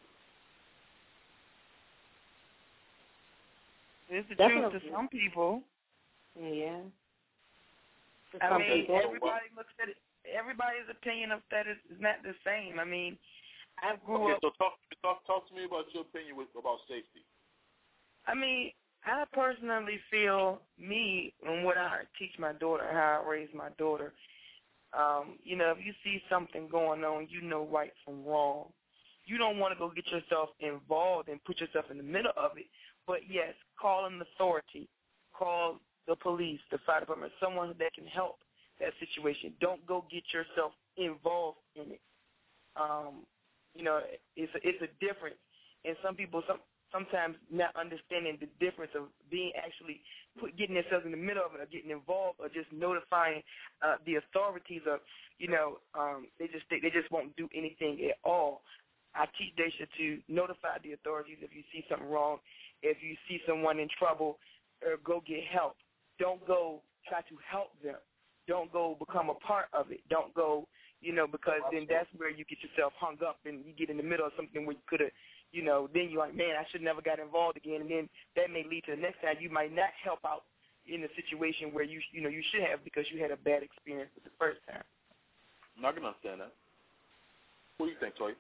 It's the Definitely. truth to some people. Yeah. I Some mean, people. everybody looks at it. Everybody's opinion of that is, is not the same. I mean, I grew okay, up. so talk, talk, talk to me about your opinion with, about safety. I mean, I personally feel me and what I teach my daughter, how I raise my daughter. Um, you know, if you see something going on, you know right from wrong. You don't want to go get yourself involved and put yourself in the middle of it. But, yes, call an authority. Call the police, the fire department, someone that can help that situation. Don't go get yourself involved in it. Um, you know, it's a, it's a difference. And some people some, sometimes not understanding the difference of being actually put, getting themselves in the middle of it or getting involved or just notifying uh, the authorities of, you know, um, they just they just won't do anything at all. I teach Daisha to notify the authorities if you see something wrong. If you see someone in trouble, or go get help. Don't go try to help them. Don't go become a part of it. Don't go, you know, because then that's where you get yourself hung up and you get in the middle of something where you could have, you know, then you're like, man, I should never got involved again. And then that may lead to the next time you might not help out in a situation where you, you know, you should have because you had a bad experience with the first time. I'm not going to understand that. What do you think, Toy?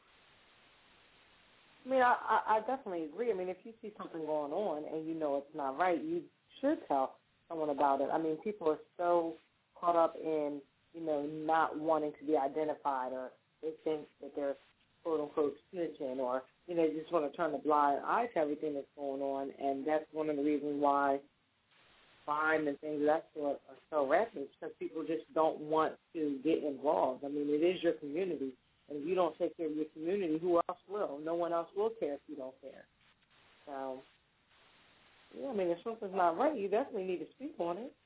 I mean, I, I, I definitely agree. I mean, if you see something going on and you know it's not right, you should tell someone about it. I mean, people are so caught up in, you know, not wanting to be identified, or they think that they're quote-unquote snitching, or, you know, they just want to turn a blind eye to everything that's going on, and that's one of the reasons why crime and things of that sort are so rampant, because people just don't want to get involved. I mean, it is your community, and if you don't take care of your community, who else will? No one else will care if you don't care. So, yeah, I mean, if something's not right, you definitely need to speak on it.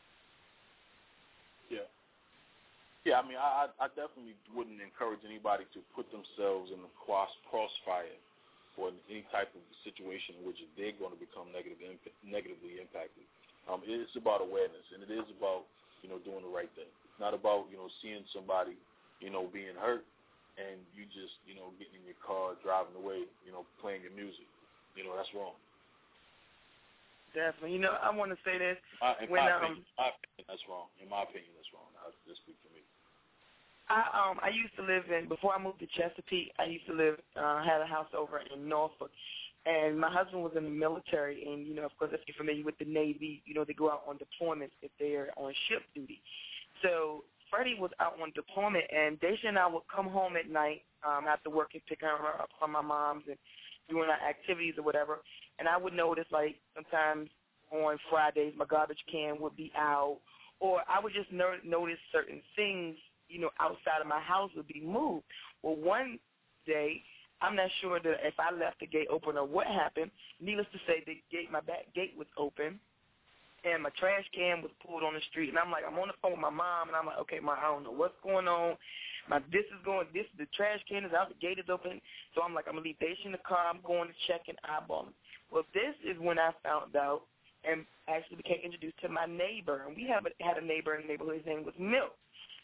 Yeah. Yeah, I mean, I, I definitely wouldn't encourage anybody to put themselves in the cross crossfire or any type of situation in which they're going to become negative, negatively impacted. Um, it's about awareness, and it is about, you know, doing the right thing. It's not about, you know, seeing somebody, you know, being hurt and you just, you know, getting in your car, driving away, you know, playing your music. You know, that's wrong. Definitely. You know, I want to say this. Uh, in, when, my um, opinion, my opinion, that's wrong. In my opinion, that's wrong. I'll just speak for me. I um I used to live in, before I moved to Chesapeake, I used to live, uh, had a house over in Norfolk. And my husband was in the military, and, you know, of course, if you're familiar with the Navy, you know, they go out on deployments if they're on ship duty. So Freddie was out on deployment, and Daisha and I would come home at night um, after work and pick her up from my mom's and doing our activities or whatever. And I would notice, like, sometimes on Fridays my garbage can would be out, or I would just no- notice certain things, you know, outside of my house would be moved. Well, one day, I'm not sure that if I left the gate open or what happened. Needless to say, the gate, my back gate was open, and my trash can was pulled on the street. And I'm like, I'm on the phone with my mom, and I'm like, okay, Mom, I don't know what's going on. My this is going, this the trash can is out, the gate is open. So I'm like, I'm gonna leave Daisha in the car. I'm going to check and eyeball him. Well, this is when I found out and actually became introduced to my neighbor. And we have a, had a neighbor in the neighborhood. His name was Milk.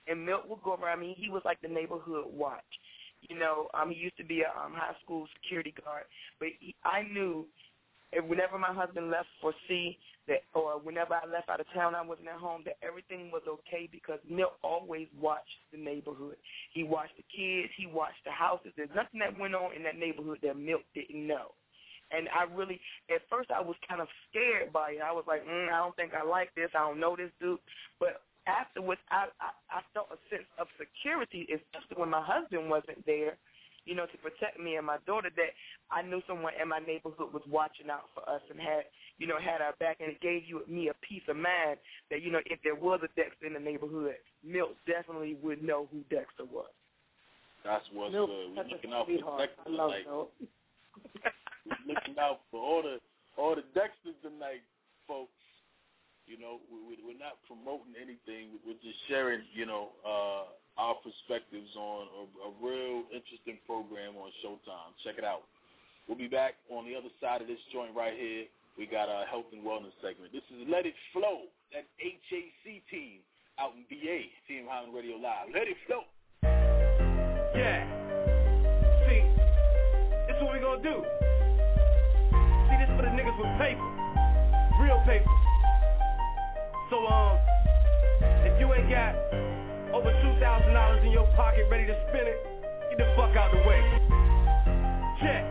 and Milt would go around me. He was like the neighborhood watch. You know, um, he used to be a um, high school security guard, but he, I knew if whenever my husband left for sea, that, or whenever I left out of town, I wasn't at home, that everything was okay because Milt always watched the neighborhood. He watched the kids. He watched the houses. There's nothing that went on in that neighborhood that Milt didn't know. And I really, at first I was kind of scared by it. I was like, mm, I don't think I like this. I don't know this dude. But afterwards, I, I, I felt a sense of security, especially when my husband wasn't there, you know, to protect me and my daughter, that I knew someone in my neighborhood was watching out for us and had, you know, had our back. And it gave you me a peace of mind that, you know, if there was a Dexter in the neighborhood, Milt definitely would know who Dexter was. That's what's Milt, good. that's We're looking a out for sweetheart. Dexter I love tonight. Milt. We're looking out for all the all the Dexters tonight, folks. You know, we, we're not promoting anything. We're just sharing, you know, uh, our perspectives on a, a real interesting program on Showtime. Check it out. We'll be back on the other side of this joint right here. We got our health and wellness segment. This is Let It Flow, that H A C team out in B A, T M Hyman Radio Live. Let it flow. Yeah. See, this is what we gonna do. See, this for the niggas with paper. Real paper. So, um, if you ain't got over two thousand dollars in your pocket ready to spend it, get the fuck out the way. Check.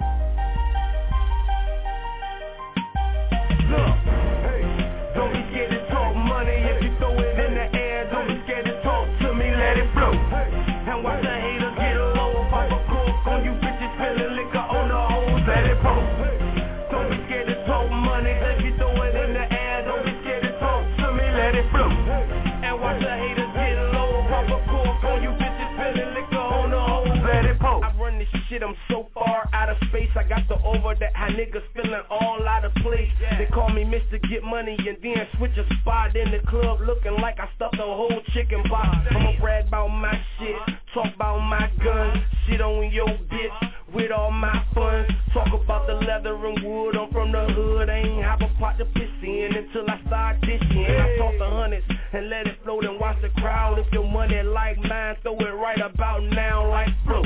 Look, hey, don't be scared to talk money. If you throw it in the air, don't be scared to talk to me, let it flow. And watch the haters get low, pop a cork on you bitches, spilling liquor on the hoes, let it flow. Don't be scared to talk money. If you throw it in the air, don't be scared to talk to me, let it flow. And watch the haters get low, pop a cork on you bitches, spilling liquor on the hoes, let it flow. I run this shit, I'm so far out of space. I got the over that how niggas feeling all out of place. They call me Mister Get Money and then switch a spot in the club looking like I stuffed a whole chicken box. I'ma brag about my shit, talk about my guns, shit on your bitch with all my fun. Talk about the leather and wood, I'm from the hood. I ain't have a pot to piss in until I start dishing. I talk the hundreds and let it float and watch the crowd. If your money like mine, throw it right about now like float.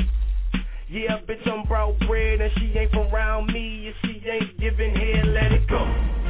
Yeah, bitch, I'm brown bread and she ain't from around me. If she ain't giving head, let it go.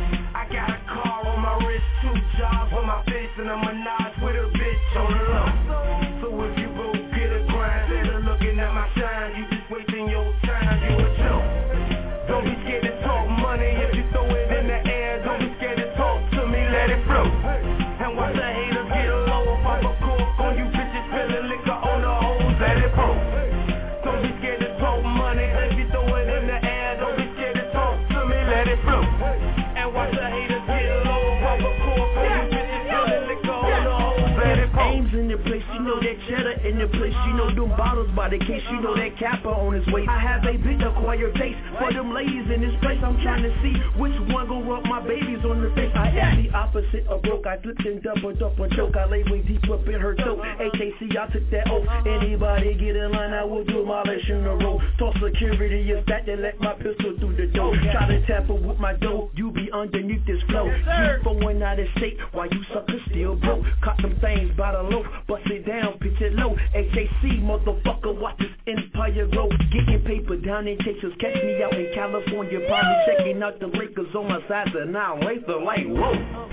I got a car on my wrist, two jobs on my face, and a menage with a bitch on the low. So if you go get a grind, instead of looking at my shine, you just wasting your time, you a joke. Don't be scared to talk money. If you throw it in the air, don't be scared to talk to me, let it flow. And watch the haters get low, pop a cork on you bitches, spilling liquor on the hoes, let it flow. Don't be scared to talk money. If you throw it in the air, don't be scared to talk to me, let it flow. And watch the haters get low, pop a cork on you bitches, spilling liquor on the hoes, let it flow. Ames in the place, you know that cheddar in the place, you know them bottles by the case, you know that capper on his waist. I have a big acquired taste for them ladies in this place. I'm trying to see which one gon' rub my babies on the face. I am the opposite of broke. I flipped and doubled up a joke. I lay way deep up in her throat. A K C, I took that oath. Anybody get in line, I will demolish in the road. Toss security is that they let my pistol through the door. Try to tap it with my dough, you be underneath this flow. You going out of state while you suckers still broke. Caught them things by the loaf, bust it down, pitch it low. H A C, motherfucker, watch this empire grow. Getting paper down in Texas, catch me out in California, probably checking out the Lakers on my sides, and now laser like whoa.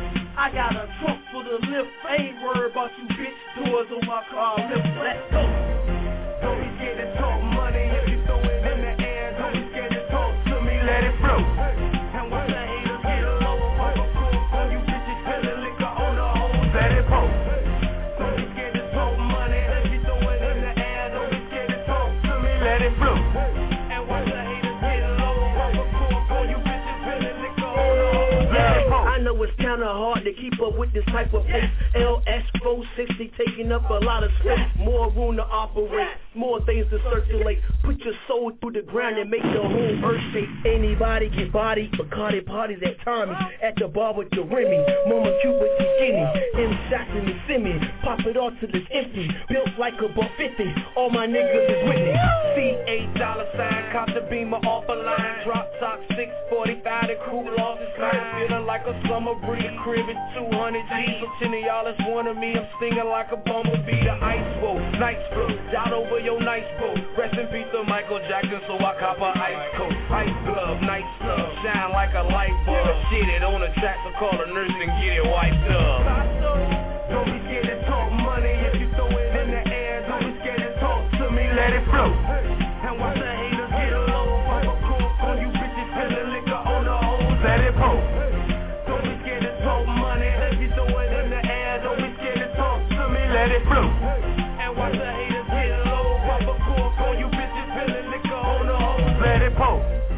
I got a trunk for the lift, ain't worried about you bitch. Doors on my car, lift, let's go. Don't be scared to talk money. If you throw it in the air, don't be scared to talk to me, let it flow. And watch the haters get low, pop a cork on you bitches, spilling liquor on the hoes, let it flow. Don't be scared to talk money. If you throw it in the air, don't be scared to talk to me, let it flow. And watch the haters get low, pop a cork on you bitches, spilling liquor on the hoes, let it flow. I know it's kinda hard to keep up with this type of pace. L S four sixty taking up a lot of space. More room to operate, more things to circulate. Put your soul through the ground and make the whole earth shake. Anybody get body, Bacardi parties at Tommy. At the bar with the Remy, Mama Cuba to skinny. M shots in the semi, pop it all till it's empty. Built like a buck fifty, all my niggas is with me. C eight dollar sign, cop the beamer off a line. Drop top six forty-five, the cool off his line. Feeling like a summer breeze. The crib is two hundred G's, so ten of y'all is one of me. I'm stinging like a bumblebee. The ice boat, night flow, down over your nice boat. Rest in peace to Michael Jackson, so I cop a ice coat. Ice glove, night slug, shine like a light bulb. Shit it on the track, so call a nurse and get it wiped up. Don't be scared to talk money. If you throw it in the air, don't be scared to talk to me. Let it flow. And watch the haters get low. Pop a cork on you bitches, spilling liquor on the hose. Let it flow. Don't be scared to talk money. If you throw it in the air, don't be scared to talk to me. Let it flow. And watch the haters get low. Pop a cork on you bitches, spilling liquor on the hose. Let it flow.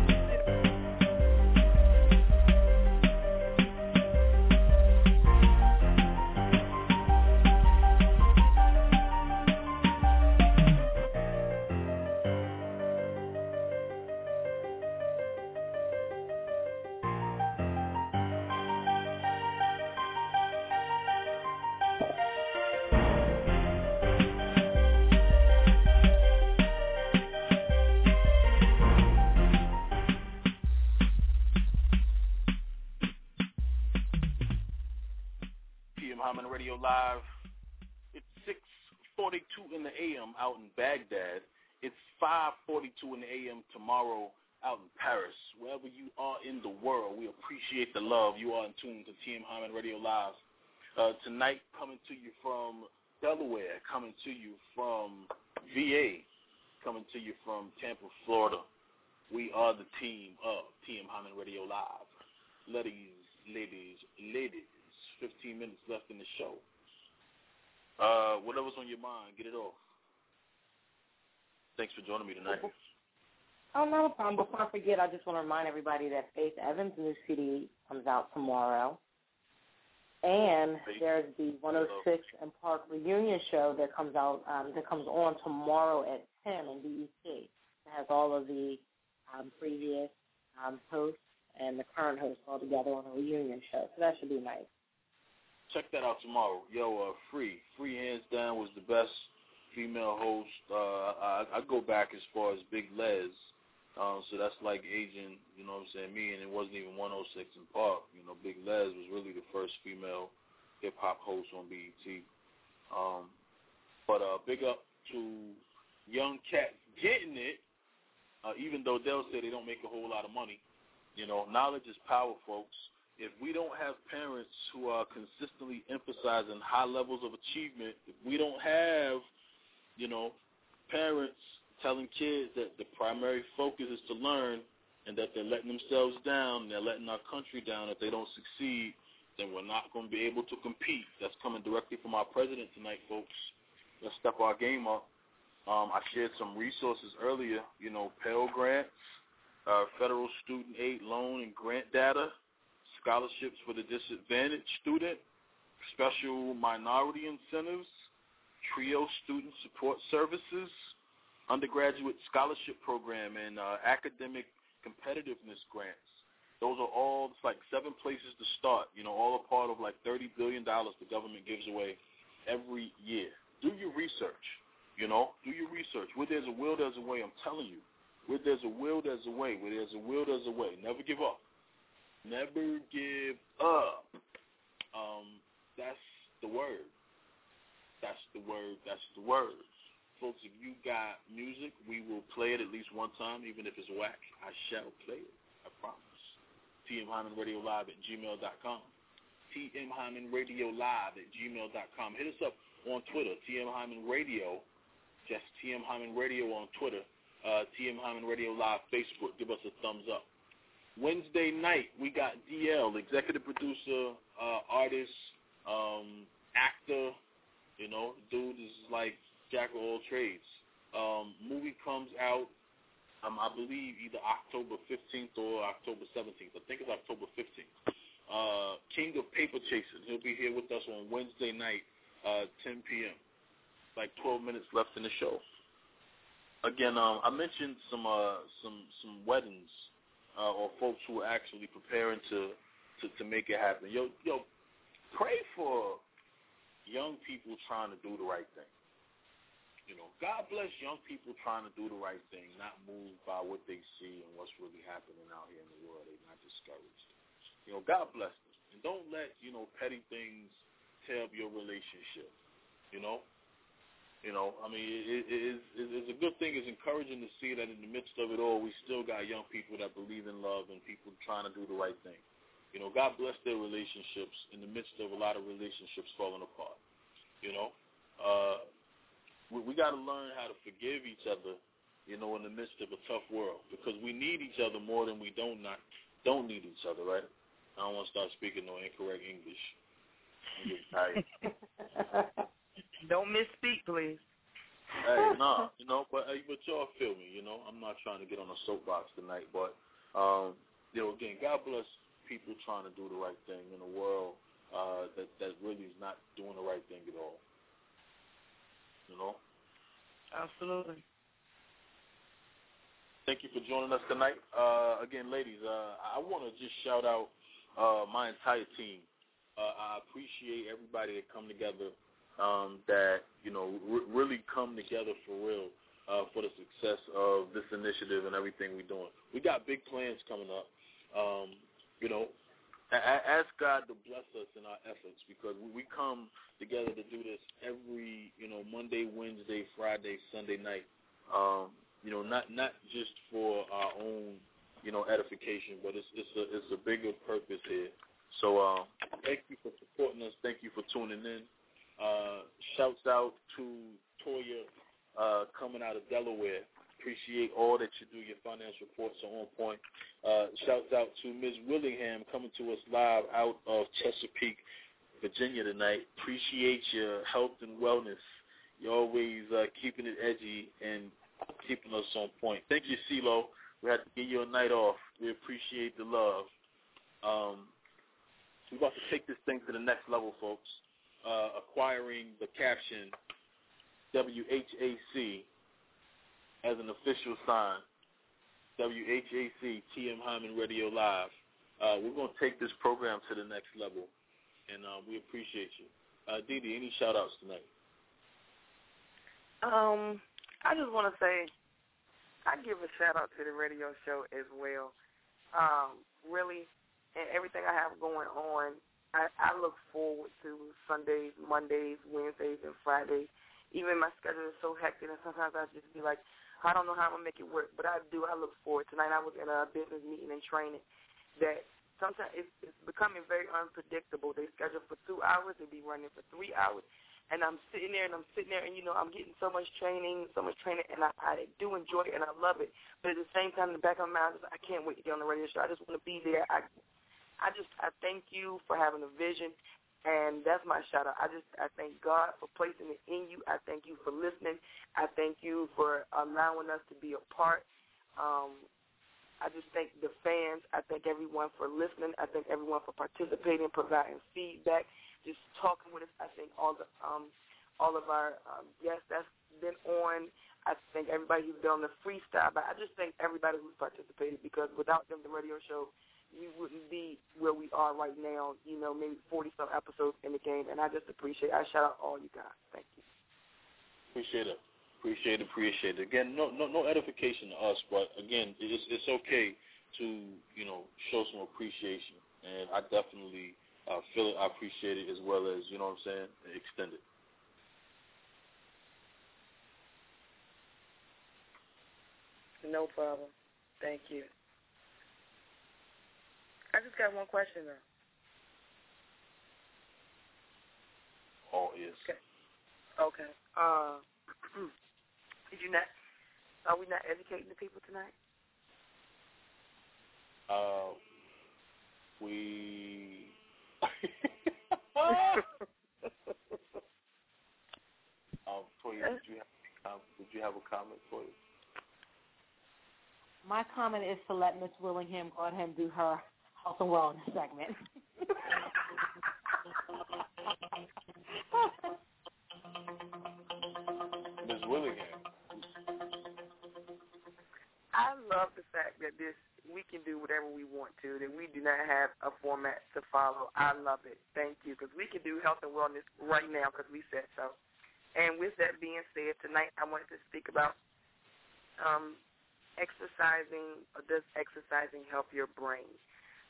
Hyman Radio Live. It's six forty-two in the A M out in Baghdad. It's five forty-two in the A M tomorrow out in Paris. Wherever you are in the world, we appreciate the love. You are in tune to T M Hyman Radio Live. Uh, tonight, coming to you from Delaware, coming to you from V A, coming to you from Tampa, Florida. We are the team of T M Hyman Radio Live. Ladies, ladies, ladies. fifteen minutes left in the show. Uh, whatever's on your mind, get it off. Thanks for joining me tonight. Oh, no problem. Before I forget, I just want to remind everybody that Faith Evans' new C D comes out tomorrow. And Faith. There's the one oh six and Park reunion show that comes out, um, that comes on tomorrow at ten on B E C. It has all of the um, previous um, hosts and the current hosts all together on a reunion show. So that should be nice. Check that out tomorrow. Yo, uh, Free. Free, hands down, was the best female host. Uh, I, I go back as far as Big Les. Um, so that's like aging, you know what I'm saying, me, and it wasn't even one oh six in Park. You know, Big Les was really the first female hip-hop host on B E T. Um, but uh, big up to young cats getting it, uh, even though they'll say they don't make a whole lot of money. You know, knowledge is power, folks. If we don't have parents who are consistently emphasizing high levels of achievement, if we don't have, you know, parents telling kids that the primary focus is to learn and that they're letting themselves down, they're letting our country down if they don't succeed, then we're not going to be able to compete. That's coming directly from our president tonight, folks. Let's step our game up. Um, I shared some resources earlier, you know, Pell Grants, uh, federal student aid loan and grant data, scholarships for the disadvantaged student, special minority incentives, TRIO student support services, undergraduate scholarship program, and uh, academic competitiveness grants. Those are all, it's like seven places to start, you know, all a part of like thirty billion dollars the government gives away every year. Do your research, you know, do your research. Where there's a will, there's a way, I'm telling you. Where there's a will, there's a way. Where there's a will, there's a way. Never give up. Never give up. Um, that's the word. That's the word. That's the word. Folks, if you got music, we will play it at least one time, even if it's whack. I shall play it. I promise. T M Hyman Radio Live at gmail dot com. T M Hyman Radio Live at gmail dot com. Hit us up on Twitter, T M Hyman Radio. Just T M Hyman Radio on Twitter. Uh, T M Hyman Radio Live Facebook. Give us a thumbs up. Wednesday night, we got D L, executive producer, uh, artist, um, actor. You know, dude is like jack of all trades. Um, movie comes out, um, I believe, either October fifteenth or October seventeenth. I think it's October fifteenth. Uh, King of Paper Chasing. He'll be here with us on Wednesday night, uh, ten p.m. Like twelve minutes left in the show. Again, um, I mentioned some uh, some some weddings. Uh, or folks who are actually preparing to, to, to make it happen. Yo, yo, pray for young people trying to do the right thing. You know, God bless young people trying to do the right thing, not moved by what they see and what's really happening out here in the world. They're not discouraged. You know, God bless them. and don't let, you know, petty things tear up your relationship, you know? You know, I mean, it, it, it, it's a good thing. It's encouraging to see that in the midst of it all, we still got young people that believe in love and people trying to do the right thing. You know, God bless their relationships in the midst of a lot of relationships falling apart. You know, uh, we, we got to learn how to forgive each other, you know, in the midst of a tough world, because we need each other more than we don't not don't need each other, right? I don't want to start speaking no incorrect English. I'm getting tired. Don't misspeak, please. Hey, no, you know, but uh, but y'all feel me, you know. I'm not trying to get on a soapbox tonight, but um, you know, again, God bless people trying to do the right thing in a world uh, that that really is not doing the right thing at all. You know. Absolutely. Thank you for joining us tonight. Uh, again, ladies, uh, I want to just shout out uh, my entire team. Uh, I appreciate everybody that come together. Um, that, you know, r- really come together for real uh, for the success of this initiative and everything we're doing. We got big plans coming up. Um, you know, a- ask God to bless us in our efforts, because we, we come together to do this every, you know, Monday, Wednesday, Friday, Sunday night. Um, you know, not not just for our own, you know, edification, but it's it's a it's a bigger purpose here. So uh, thank you for supporting us. Thank you for tuning in. Uh, shouts out to Toya uh, coming out of Delaware. Appreciate all that you do. Your finance reports are on point. Uh, shouts out to Miz Willingham coming to us live out of Chesapeake, Virginia tonight. Appreciate your health and wellness. You're always uh, keeping it edgy and keeping us on point. Thank you, CeeLo. We had to give you a night off. We appreciate the love. Um, we're about to take this thing to the next level, folks. Uh, acquiring the caption W H A C as an official sign. W H A C, T M Hyman Radio Live. Uh, we're going to take this program to the next level, and uh, we appreciate you. Uh, Dee Dee, any shout-outs tonight? Um, I just want to say I give a shout-out to the radio show as well. Um, really, and everything I have going on, I, I look forward to Sundays, Mondays, Wednesdays, and Fridays. Even my schedule is so hectic, and sometimes I just be like, I don't know how I'm going to make it work, but I do. I look forward. Tonight I was in a business meeting and training that sometimes it's, it's becoming very unpredictable. They schedule for two hours. They be running for three hours. And I'm sitting there, and I'm sitting there, and, you know, I'm getting so much training, so much training, and I, I do enjoy it, and I love it. But at the same time, in the back of my mind, I can't wait to get on the radio show. I just want to be there. I I just, I thank you for having a vision, and that's my shout-out. I just, I thank God for placing it in you. I thank you for listening. I thank you for allowing us to be a part. Um, I just thank the fans. I thank everyone for listening. I thank everyone for participating, providing feedback, just talking with us. I thank all the, um, all of our um, guests that's been on. I thank everybody who's been on the freestyle. But I just thank everybody who's participated, because without them, the radio show, we wouldn't be where we are right now, you know, maybe forty-some episodes in the game, and I just appreciate it. I shout out all you guys. Thank you. Appreciate it. Appreciate it. Appreciate it. Again, no no, no edification to us, but, again, it's, it's okay to, you know, show some appreciation, and I definitely uh, feel it. I appreciate it as well as, you know what I'm saying, extend it. No problem. Thank you. I just got one question, though. Oh, yes. Okay. Okay. Uh, did you not, are we not educating the people tonight? Uh, we... um, Toya, did you have, um, did you have a comment for you? My comment is to let Miss Willingham go ahead and do her health and wellness segment. Miz Willingham. I love the fact that this we can do whatever we want to, that we do not have a format to follow. I love it. Thank you, because we can do health and wellness right now because we said so. And with that being said, tonight I wanted to speak about um, exercising, or does exercising help your brain?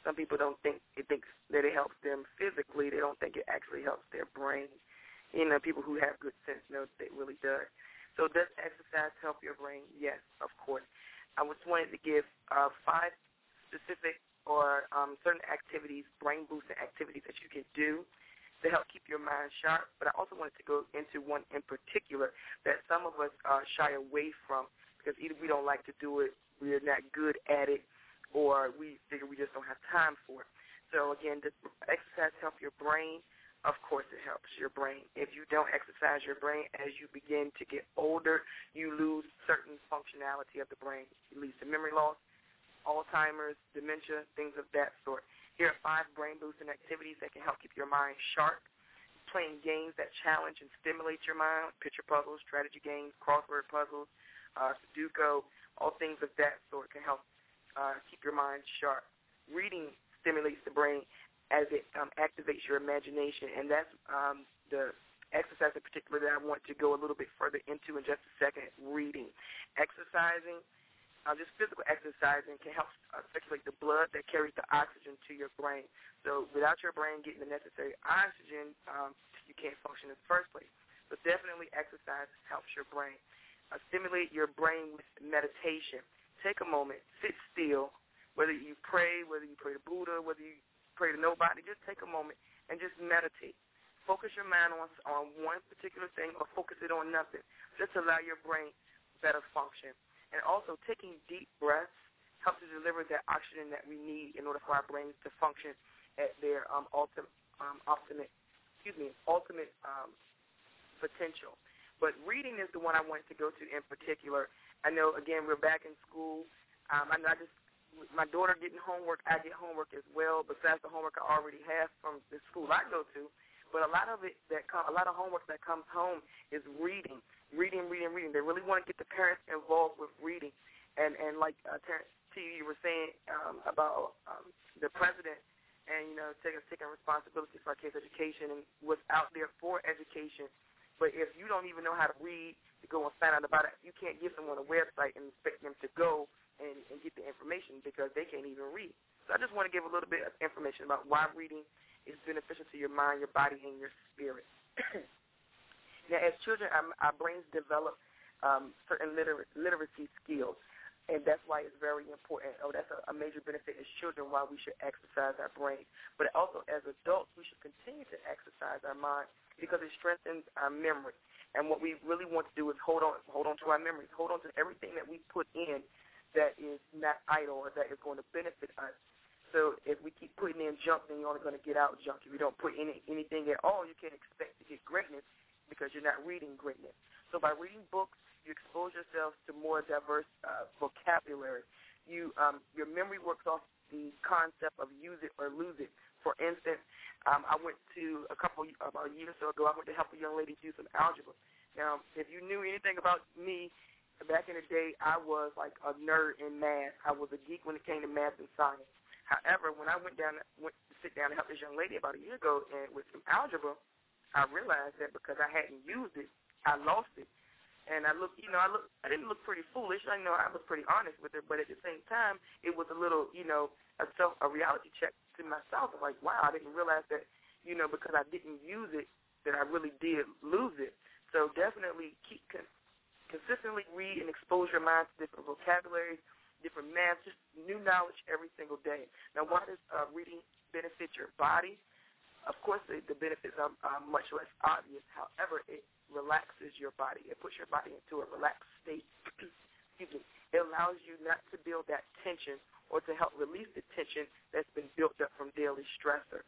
Some people don't think it thinks that it helps them physically. They don't think it actually helps their brain. You know, people who have good sense know that it really does. So does exercise help your brain? Yes, of course. I just wanted to give uh, five specific or um, certain activities, brain-boosting activities that you can do to help keep your mind sharp. But I also wanted to go into one in particular that some of us uh, shy away from because either we don't like to do it, we're not good at it, or we figure we just don't have time for it. So, again, does exercise help your brain? Of course it helps your brain. If you don't exercise your brain as you begin to get older, you lose certain functionality of the brain. It leads to memory loss, Alzheimer's, dementia, things of that sort. Here are five brain-boosting activities that can help keep your mind sharp. Playing games that challenge and stimulate your mind, picture puzzles, strategy games, crossword puzzles, uh, Sudoku, all things of that sort can help uh, keep your mind sharp. Reading stimulates the brain as it um, activates your imagination, and that's um, the exercise in particular that I want to go a little bit further into in just a second, reading. Exercising, uh, just physical exercising can help uh, circulate the blood that carries the oxygen to your brain. So without your brain getting the necessary oxygen, um, you can't function in the first place. So definitely exercise helps your brain. Uh, stimulate your brain with meditation. Take a moment, sit still, whether you pray, whether you pray to Buddha, whether you pray to nobody, just take a moment and just meditate. Focus your mind on, on one particular thing or focus it on nothing. Just allow your brain better function. And also taking deep breaths helps to deliver that oxygen that we need in order for our brains to function at their um, ultimate, um, ultimate, excuse me, ultimate um, potential. But reading is the one I wanted to go to in particular. I know, again, we're back in school. Um, I, I just, my daughter getting homework, I get homework as well, besides the homework I already have from the school I go to. But a lot of it that come, a lot of homework that comes home is reading, reading, reading, reading. They really want to get the parents involved with reading. And, and like uh, Terrence T, you were saying um, about um, the president and, you know, taking, taking responsibility for our kids' education and what's out there for education. But if you don't even know how to read to go and find out about it, you can't give someone a website and expect them to go and, and get the information because they can't even read. So I just want to give a little bit of information about why reading is beneficial to your mind, your body, and your spirit. Now, as children, our, our brains develop um, certain liter- literacy skills, and that's why it's very important. Oh, that's a, a major benefit as children, why we should exercise our brains. But also as adults, we should continue to exercise our mind because it strengthens our memory. And what we really want to do is hold on hold on to our memories, hold on to everything that we put in that is not idle or that is going to benefit us. So if we keep putting in junk, then you're only going to get out junk. If you don't put in anything at all, you can't expect to get greatness because you're not reading greatness. So by reading books, you expose yourself to more diverse uh, vocabulary. You um, your memory works off the concept of use it or lose it. For instance, um, I went to a couple about a year or so ago. I went to help a young lady do some algebra. Now, if you knew anything about me back in the day, I was like a nerd in math. I was a geek when it came to math and science. However, when I went down, went to sit down and help this young lady about a year ago and with some algebra, I realized that because I hadn't used it, I lost it. And I looked, you know, I look, I didn't look pretty foolish. I know I was pretty honest with her, but at the same time, it was a little, you know, a self, a reality check to myself. I'm like, wow, I didn't realize that, you know, because I didn't use it, that I really did lose it. So definitely keep con- consistently read and expose your mind to different vocabularies, different math, just new knowledge every single day. Now, why does uh, reading benefit your body? Of course, the, the benefits are, are much less obvious. However, it relaxes your body. It puts your body into a relaxed state. Excuse me. It allows you not to build that tension or to help release the tension that's been built up from daily stressors.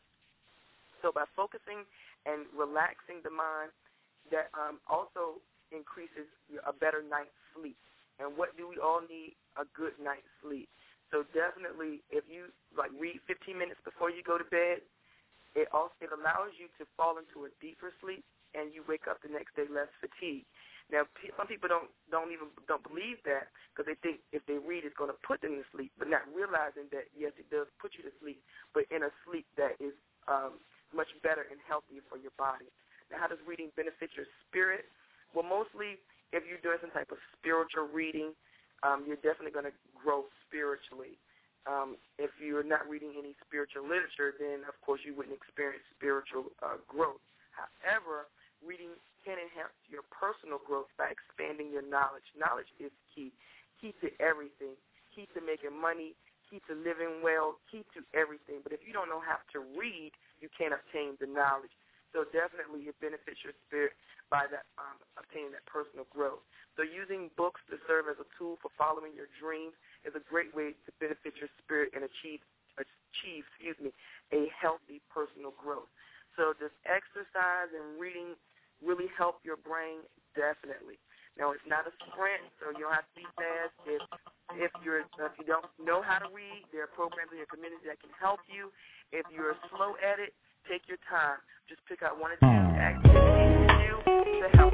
So by focusing and relaxing the mind, that um, also increases a better night's sleep. And what do we all need? A good night's sleep. So definitely, if you like read fifteen minutes before you go to bed, it also it allows you to fall into a deeper sleep, and you wake up the next day less fatigued. Now, some people don't don't even don't believe that because they think if they read, it's going to put them to sleep, but not realizing that yes, it does put you to sleep, but in a sleep that is um, much better and healthier for your body. Now, how does reading benefit your spirit? Well, mostly if you're doing some type of spiritual reading, um, you're definitely going to grow spiritually. Um, if you're not reading any spiritual literature, then, of course, you wouldn't experience spiritual uh, growth. However, reading can enhance your personal growth by expanding your knowledge. Knowledge is key. Key to everything. Key to making money. Key to living well. Key to everything. But if you don't know how to read, you can't obtain the knowledge. So definitely it benefits your spirit by that um, obtaining that personal growth. So using books to serve as a tool for following your dreams is a great way to benefit your spirit and achieve, achieve, excuse me, a healthy personal growth. So does exercise and reading really help your brain? Definitely. Now, it's not a sprint, so you don't have to be fast. If if you're if you don't know how to read, there are programs in your community that can help you. If you're slow at it, take your time. Just pick out one or two activities to do to help.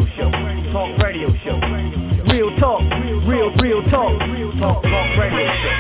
Talk, real, real talk, real, real talk, talk, talk radio show.